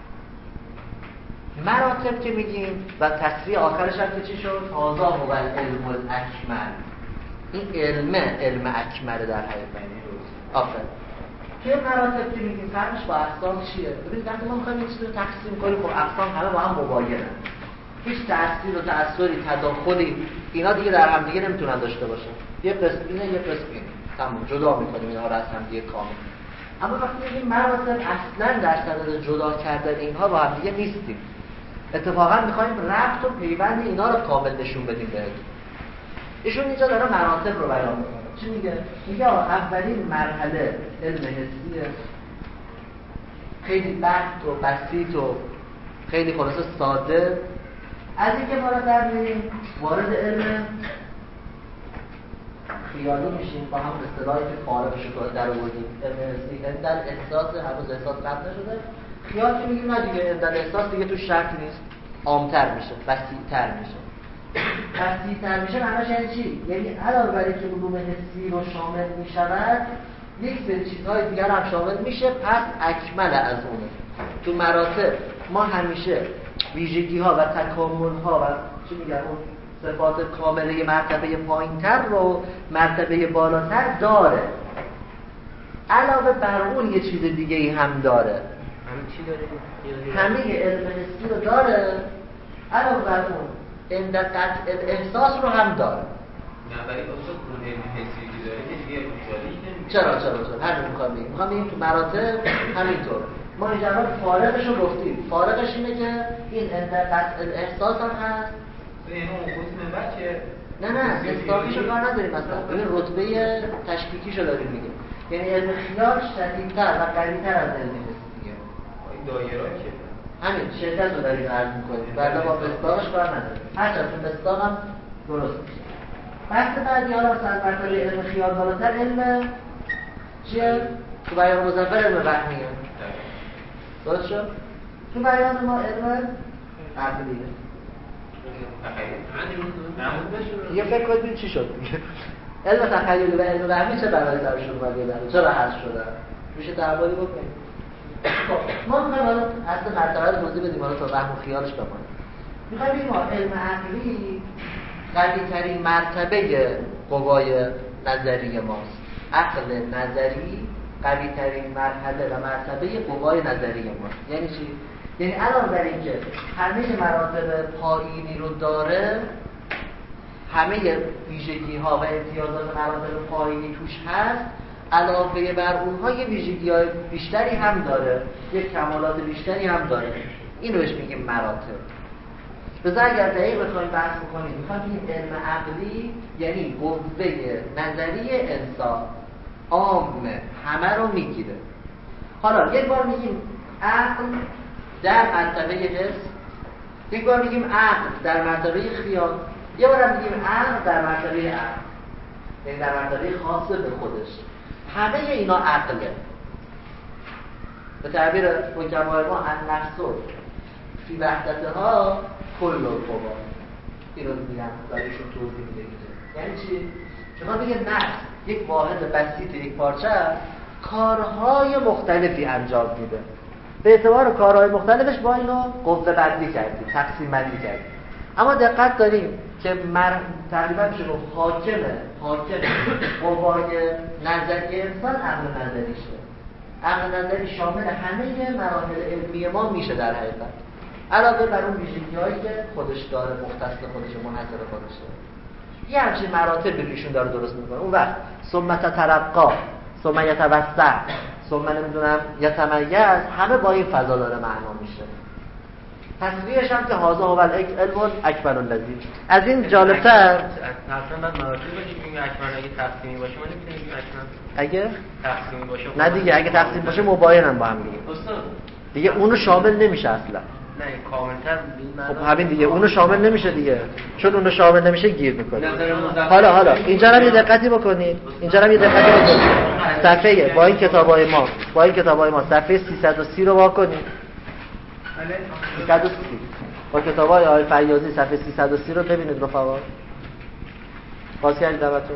مراتب که میگیم و تصریح آخرش هم که چی شد؟ هذا هو العلم الاکمل. این علم اکمل در حقیقت. آفرین. که مراتب که میگیم فرقش با اقسام چیه؟ ببینید وقتی ما میخوایم یه چیزی رو تقسیم کنیم، خب اقسام همه با هم مباینن. هیچ تأثیر و تأثری تداخلی اینا دیگه در هم دیگه نمیتونن داشته باشن. یه قسم اینه، یه قسم اینه. تمام جدا میکنیم اینا رو از هم دیگه کامل. اما وقتی میگیم مراتب اصلا در صدد جدا کردن اینها با هم دیگه نیستیم. اتفاقا میخوایم ربط و پیوند اینا رو کامل نشون بدیم بهتون. ایشون اینجا داره مراتب رو بیان میکنه. چی میگه؟ میگه اولین مرحله علم حسیه، خیلی بحث و بسیط و خیلی خلاصه ساده. از اینکه بالاتر میریم وارد علم خیالی میشیم با هم اصطلاحی که فارغ شده در آوردیم. علم حسی یعنی در احساس، هنوز احساس قطع نشده. خیال که میگیم نه دیگه، در احساس دیگه تو شرط نیست، عامتر میشه، وسیع‌تر میشه. وسیع‌تر میشه معناش یعنی چی؟ یعنی علاوه بر اینکه علوم حسی رو شامل میشود، یک سری چیزهای دیگر هم شامل میشه، پس اکمل از اونه. تو مراتب ما همیشه ویژگی‌ها و تکامل‌ها و چی میگن اون صفات کامله مرتبه پایین‌تر رو مرتبه بالاتر داره. علاوه بر اون یه چیز دیگه ای هم داره. همین چی داره؟ همه علم حسی رو داره. علاوه بر اون عند قطع الاحساس رو هم داره. نه ولی اصلا اون حسی که داره که دیگه چرا همین میخوام بگیم تو مراتب همینطور. ما اینجا فارغش رو گفتیم. فارغش اینه که این عند قطع الاحساس هم هست. اینو خودمون بچه نه اصطلاحیشو کار نداریم مثلا. این رتبه تشکیکیشو داریم میگیم. یعنی علم خیال شدیدتر و قوی‌تر از علم حس دیگه. این دایره که همین شدت رو داریم عرض می‌کنیم. بعدا با مصداقش کار نداریم. هرچند تو مصداق هم درست میشه. بحث بعدی حالا مثلا مرتبه علم خیال بالاتر علم چیه؟ تو بیان مظفر علم وهمیه. درست شد؟ تو بیان ما علم عقلیه. یه فکر کنید چی شد دیگه. علم تخیلی و علم وهمی چه برای درشون اومده داره؟ چرا حذف شده؟ میشه تعاملی بکنیم. ما میخوایم حالا اصل مرتبه رو توضیح بدیم حالا تا وهم و خیالش بمونه. میخوایم بگیم علم عقلی قوی‌ترین مرتبه قوای نظری ماست. عقل نظری قوی‌ترین مرحله و مرتبه قوای نظری ماست. یعنی چی؟ یعنی علاوه بر اینکه همه مراتب پایینی رو داره، همه ویژگی‌ها و امتیازات مراتب پایینی توش هست، علاوه بر اونها یه ویژگی‌های بیشتری هم داره، یک کمالات بیشتری هم داره. این رو بهش میگیم مراتب. بذار اگر دقیق بخوایم بحث بکنیم، میخوایم این علم عقلی یعنی قوه نظری انسان عامه، همه رو میگیره. حالا یک بار میگیم عقل در مرتبه حس، یک بار میگیم عقل در مرتبه خیال، یه بار هم میگیم عقل در مرتبه عقل، یعنی در مرتبه خاص به خودش. همه اینا عقله. به تعبیر حکمای ما النفس فی وحدتها کل القوا. این رو میگن داریشون توضیح میده. یعنی چی؟ شما بگید نفس یک واحد بسیط یک پارچه کارهای مختلفی انجام میده. به اعتبار کارهای مختلفش با اینو قوه بندی کردیم، تقسیم بندی کردیم. اما دقت داریم که تقریبا میشه گفت حاکم قوای نظری انسان عقل نظریشه. عقل نظری شامل همه مراحل علمی ما میشه در حقیقت، علاوه بر اون ویژگی‌هایی که خودش داره، مختص خودشه، منحصر خودشه. یه همچین مراتب ایشون داره درست میکنه. اون وقت ثم تترقا، ثم یتوسع، ثم نمیدونم یتمیز، همه با این فضا داره معنا میشه. تصویرش هم که هازا هو العلم اکبر الذی. از این جالبتر اصلا بعد مراتب باشیم این اکبر اگه تقسیمی باشه ما نمیتونیم اکبر اگه تقسیمی باشه. نه دیگه اگه تقسیم باشه مباینن با هم دیگه اونو شامل نمیشه اصلا. نه کاملتر خب همین دیگه اونو شامل نمیشه دیگه، چون اونو شامل نمیشه گیر میکنه. حالا اینجا هم یه دقتی بکنید، صفحه با این کتابای ما صفحه 330 رو وا کنید. 330 با کتابای آقای فیاضی صفحه 330 رو ببینید رفقا. باز کردید دمتون.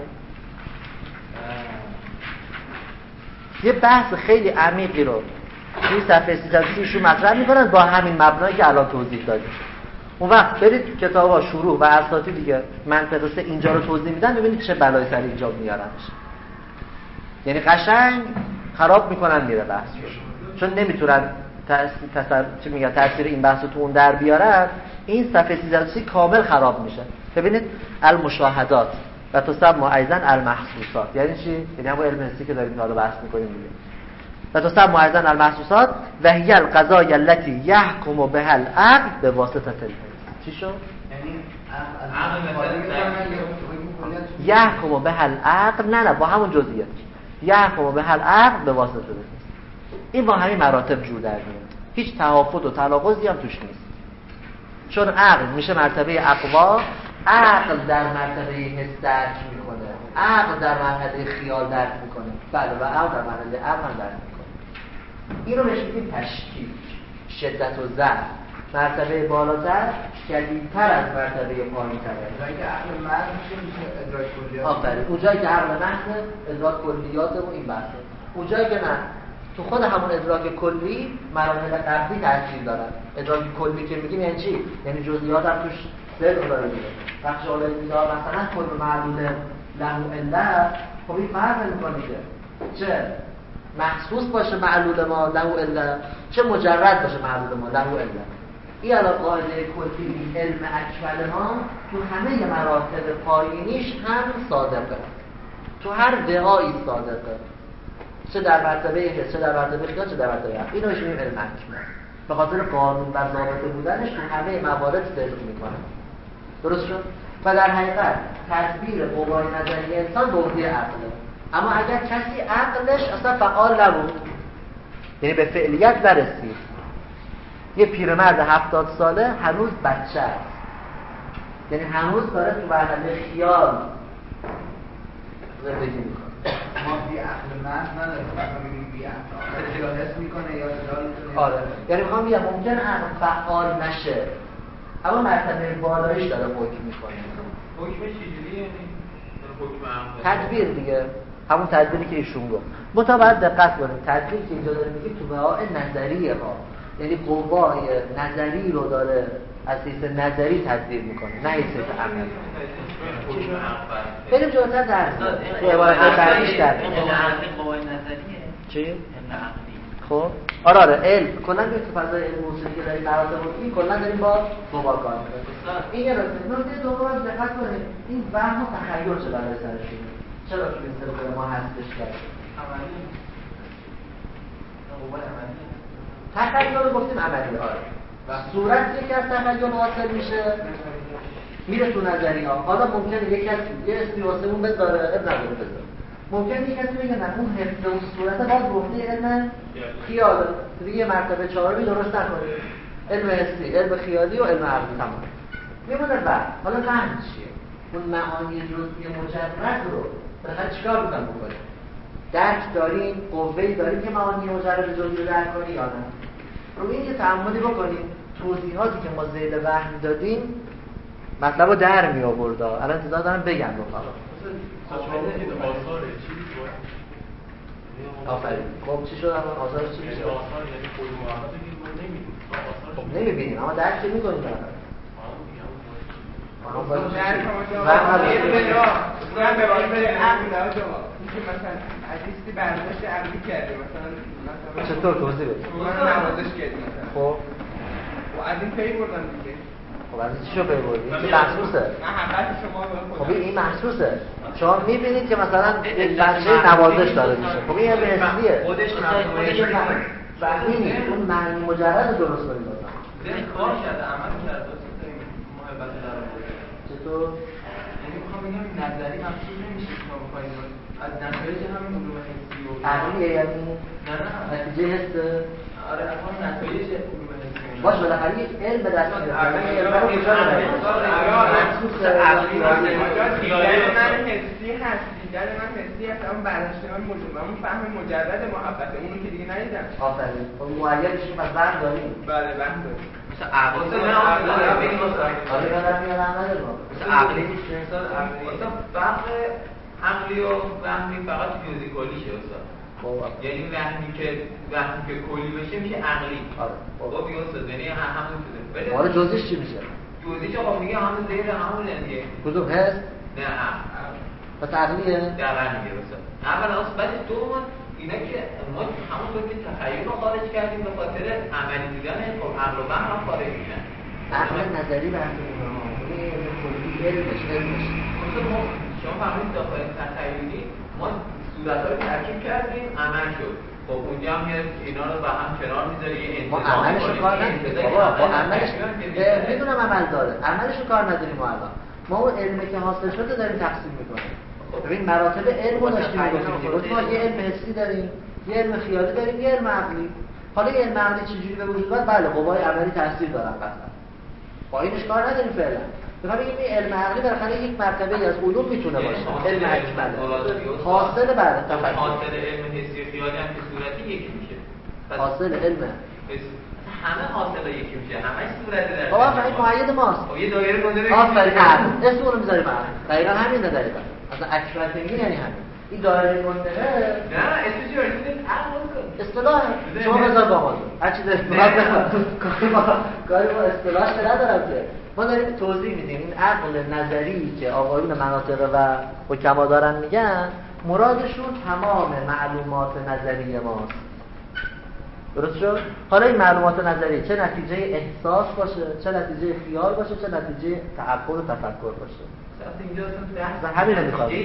یه بحث خیلی عمیقی رو توی صفحه 330 شو مطرح میکنن با همین مبنایی که الان توضیح دادیم. اون وقت برید کتابا شروع و اساطیر دیگه منطقه سه اینجا رو توضیح میدن، ببینید چه بلایی سر اینجا میارنش. یعنی قشنگ خراب میکنن میره بحث رو، چون نمیتونن تاثیر این بحث رو تو اون در بیارن. این صفحه 330 کامل خراب میشه. ببینید المشاهدات و تسمى ایضا المحسوسات. یعنی چی؟ یعنی همون علم حسی که داریم حالا بحث میکنیم دیگه. و تسمى ایضا المحسوسات و هی القضایا التي يحكم بها العقل بواسطه الحس. چی شد؟ یعنی يحكم بها العقل، نه با همون جزئیات. يحكم بها العقل بواسطه الحس. این با همین مراتب جور در میاد. هیچ تهافت و تناقضی هم توش نیست. چون عقل میشه مرتبه اقوا، عقل در مرتبه حس درک میکنه، عقل در مرحله خیال درک میکنه، بله و عقل در مرحله عقل درک میکنه. این رو بهش میگیم تشکیک، شدت و ضعف. مرتبه بالاتر شدیدتر از مرتبه پایین‌تره. جایی که عقل محض میشه ادراک کلیات. آفرین. اونجایی که عقل محض ادراک کلیات و این بحثه. اونجایی که نه، تو خود همون ادراک کلی مراحل قبلی تاثیر دارن. ادراک کلی که میگیم یعنی چی؟ یعنی جزئیات هم توش ذکر داره دیگه. وقتی شما دارید میگه مثلا کل معلول له الا، خب این فرق نمی‌کنه که چه محسوس باشه معلول ما له الا، چه مجرد باشه معلول ما له الا. این الان قاعده کلی علم اکمل ما تو همه مراتب پایینیش هم صادقه، تو هر دعایی صادقه، چه در مرتبه حس، چه در مرتبه خیال، چه در مرتبه عقل. اینو میگیم علم اکمل، به خاطر قانون و ضابطه بودنش تو همه موارد صدق میکنه. درست شد؟ و در حقیقت تدبیر قوای نظری انسان به عهده عقله، اما اگر کسی عقلش اصلا فعال نبود، یعنی به فعلیت نرسید، یه پیرمرد 70 ساله هنوز بچه است، یعنی هنوز داره تو مرحله خیال زندگی میکنه. ما بی عقل محض نداریم، مثلا میگیم بی عقل خیال حس میکنه یا خیال میکنه. آره، یعنی میخوام بگم ممکن عقل فعال نشه اما مرتبه بالایش داره حکم میکنه. حکمش چجوریه؟ یعنی حکم تدبیر دیگه، همون تدبیری که ایشون گفت. باید دقت کنیم تدبیری که اینجا داره میگه تو بهاء نظریه ها، یعنی قوای نظری رو داره از حیث نظری تدبیر میکنه، نه حیث عملی. بریم جلوتر در عبارت بعدیش در قوای نظریه چی؟ خب آره علم کلا تو فضای علم موسیقی که داریم مراتب این کلا داریم با قوا کار می‌کنیم. این یه نکته دوم دقت کنید، این وهم و تخیل چه برای سرشون، چرا تو این سلسله ما هستش کرد؟ عملی قوا عملی تخیل رو گفتیم عملی آره، و صورتی که از تخیل حاصل میشه میره تو نظریه ها. حالا ممکنه یک کسی یه اسمی واسمون بذاره، اب نداره بذاره، ممکنه یک کسی بگه نه اون حفظ اون صورت باز گفته علم خیال دیگه یه مرتبه چهارمی درست نکنید، علم حسی، علم خیالی و علم عقلی تمام میمونه. بعد حالا فهم چیه؟ اون معانی جزئی مجرد رو بالاخره چیکار می‌کنیم بکنیم؟ درک داریم، قوه‌ای داریم که معانی مجرد جزئی رو درک کنیم یا نه؟ روی این یه تأملی بکنیم. توضیحاتی که ما ذیل وهم دادیم مطلب رو در می آورد. الان انتظار دارم بگم رفقا. آفرین. خب چی شد الان آثار چی میشه؟ آثار یعنی خود محمد رو نمی‌بینیم. خب نمی‌بینیم اما درک چه می‌کنیم؟ چطور توضیح بدید؟ نوازش کردیم مثلا. خب و از این پی بردم دیگه. خب از چی شو پی بردید؟ این محسوسه. نه حقیقت شما به خودم. خب این محسوسه. شما می‌بینید که مثلا یک بچه نوازش داره میشه. خب این یه حسیه. خودش فهمیدید اون معنی مجرد درست کنید لازم. این کار کرده، عمل کرده. محبت در آورده. چطور؟ یعنی میخوام بگم نظری محسوب نمیشه شما بخواید از نتایج همین علوم حسی و عقلیه یعنی نه نتیجه حس. آره اصلا نتایج علوم حسی باشه بالاخره یک علم به دست میاد. من حسی هست، دیگر من حسی هست، اما برداشتنان موجود اون فهم مجرد محبته اونو که دیگه ندیدم. آفرین. خب معیدش پس وهم داریم. بله وهم داریم. مثلا عقلی آره یادم میاد نداره مثلا عقلی نیست مثلا فرق عقلی و وهمی فقط فیزیکالیشه استاد. یعنی وهمی که کلی بشه میشه عقلی. آره. خب دیگه استاد یعنی همون چیزه. حالا جزئیش چی میشه؟ جزئیش خب میگه همون زیر همون دیگه. کدوم حس؟ نه پس عقلیه؟ دقیقاً میگه استاد. اول بعد دوم اینا که ما همونطور که تخیل رو خارج کردیم به خاطر عملی دیدن خب عقل و وهم هم خارج میشن. عقل نظری بحث اونها این کلی علمش شما فهمید داخل تخیلی ما صورت‌ها رو ترکیب کردیم عمل شد. خب اونجا هم اینا رو با هم کنار می‌ذاری ما عملش رو کار نداریم بابا. با عملش میدونم عمل داره، عملش رو کار نداریم ما الان. ما اون علمی که حاصل شده داریم تقسیم می‌کنیم. ببین مراتب علم رو داشتیم میگفتیم. ما یه علم حسی داریم، یه علم خیالی داریم، یه علم عقلی. حالا یه علم عقلی چجوری به وجود اومد؟ بله قوای عملی تاثیر دارن قطعا. با اینش کار نداریم فعلا. میخوام بگم این علم عقلی بالاخره یک مرتبه از علوم میتونه باشه. علم اکمله. حاصل بعد تفکر. حاصل علم حسی خیالی هم که صورتی یکی میشه. حاصل علم همه حاصل یکی میشه. همش صورتی داره. بابا این معید ماست. خب یه دایره گذاره. آفرین. اسم رو میذاریم عقل. دقیقاً همینه دقیقاً. اصلا اکمل تنگی یعنی همین. این دایره منتهی نه اسمش رو رسید عقل اصطلاح شما بذار با ما هر چیز کاری با اصطلاحش ندارم که ما داریم توضیح میدیم این عقل نظری که آقایون مناطق و حکما دارن میگن مرادشون تمام معلومات نظری ماست. درست شد؟ حالا این معلومات نظری چه نتیجه احساس باشه، چه نتیجه خیال باشه، چه نتیجه تعقل و تفکر باشه. اینجا مثلا همین رو میخواد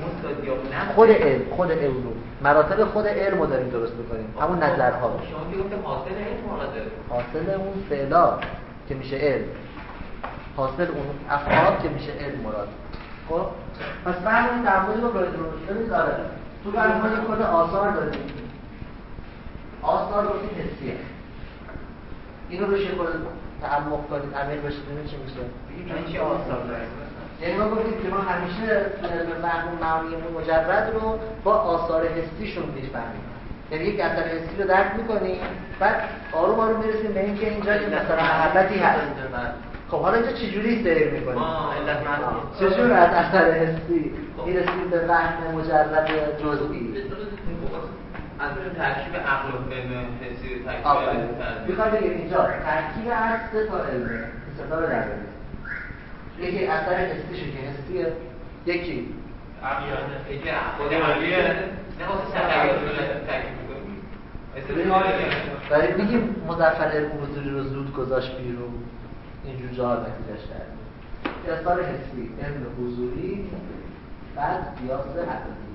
خود علم مراتب خود علم رو داریم درست میکنیم، همون نظرها. شما که گفتم حاصل علم مراده، حاصل اون فعلا که میشه علم، حاصل اون افعال که میشه علم مراد. خب پس فهم تعاملی رو ببینید داره. تو برنامه کد آثار داریم. آثار رو حسیه. اینو روش خود تعمق کنید، عمیق بشید ببینید چی میشه. ببینید چی آثار داره. یعنی ما گفتیم که ما همیشه فهم معانی مجرد رو با آثار حسیشون میفهمیم. یعنی یک اثر حسی رو درک میکنیم، بعد آروم آروم میرسیم به اینکه اینجا یه مثلا محبتی هست. خب حالا اینجا چجوری سیر میکنیم؟ چجور از اثر حسی میرسیم به وهم مجرد جزئی؟ از ترکیب عقل و علم حسی ترکیب میخوام بگیم اینجا ترکیب از سه تا علمه، سه تا رو در بگیم. یکی اثر حسیشه که حسیه، یکی عقلیانه، یکی خود عقلیه، نه واسه تغییر ترکیب می‌کنیم. برای بگیم مظفر علم حضوری رو زود گذاشت بیرون، اینجور جاها نتیجهش در اثار حسی، علم حضوری، بعد قیاس عقلی.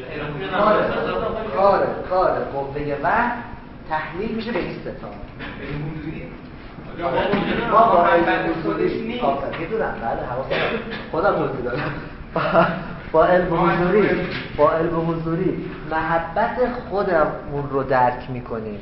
کار قوه وحی تحلیل میشه به این سه تا. ما با علم حضوری میدونم، بله حواسم خودم توضیح دادم. با علم حضوری محبت خودمون رو درک میکنیم،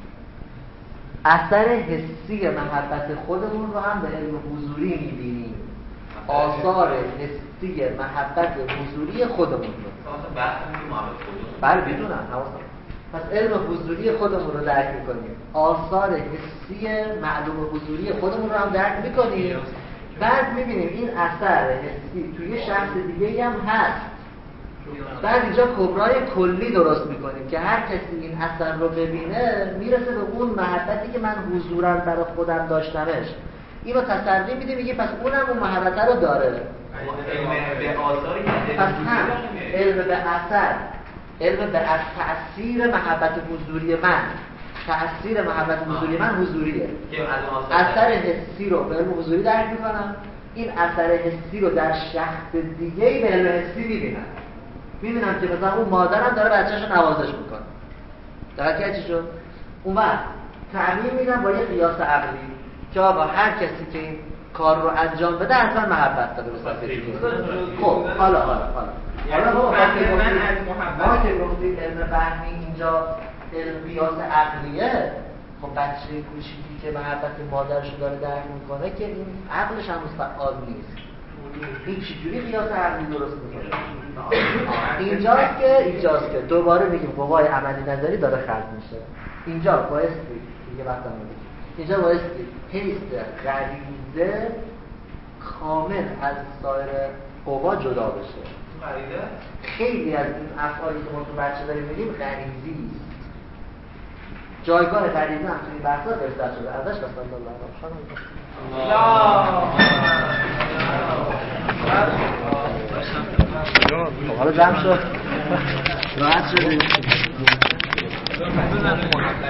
اثر حسی محبت خودمون رو هم به علم حضوری میبینیم، آثار حسی محبت حضوری خودمون رو. بله میدونم حواسم. پس علم حضوری خودمون رو درک میکنیم، آثار حسی معلوم حضوری خودمون رو هم درک میکنیم، بعد میبینیم این اثر حسی توی شخص دیگه هم هست. بعد اینجا کبرای کلی درست میکنیم که هر کسی این اثر رو ببینه میرسه به اون محبتی که من حضوراً برای خودم داشتمش. اینو تسری میده، میگه پس اونم اون محبت رو داره. پس هم علم به اثر، علم به تأثیر محبت حضوری من، تأثیر محبت حضوری من حضوریه. اثر حسی رو به علم حضوری درک میکنم، این اثر حسی رو در شخص دیگه‌ای به علم حسی میبینم که مثلا اون مادرم داره بچه‌شو نوازش میکنه. دقیقاً چی شد؟ اون وقت تعمیم میدم با یه قیاس عقلی که آقا هر کسی که این کار رو انجام بده اصلا محبت داره به صفحه. خب حالا ما که گفتیم علم فهمی اینجا علم قیاس عقلیه، خب بچه کوچیکی که محبت مادرشو داره درک میکنه که این عقلش هم فعال نیست، این چجوری قیاس عقلی درست میکنه؟ اینجاست که دوباره میگیم قوای عملی نظری داره خلق میشه. اینجا بایستی دیگه وقتا میگیم اینجا بایستی حیث غریزه کامل از سایر قوا جدا بشه. خیلی از این افعالی که ما تو بچه داریم میگیم غریزی است. جایگاه غریزه هم توی بحثا بهتر شده ازش بسم الله. حالا جمع شد راحت شدیم.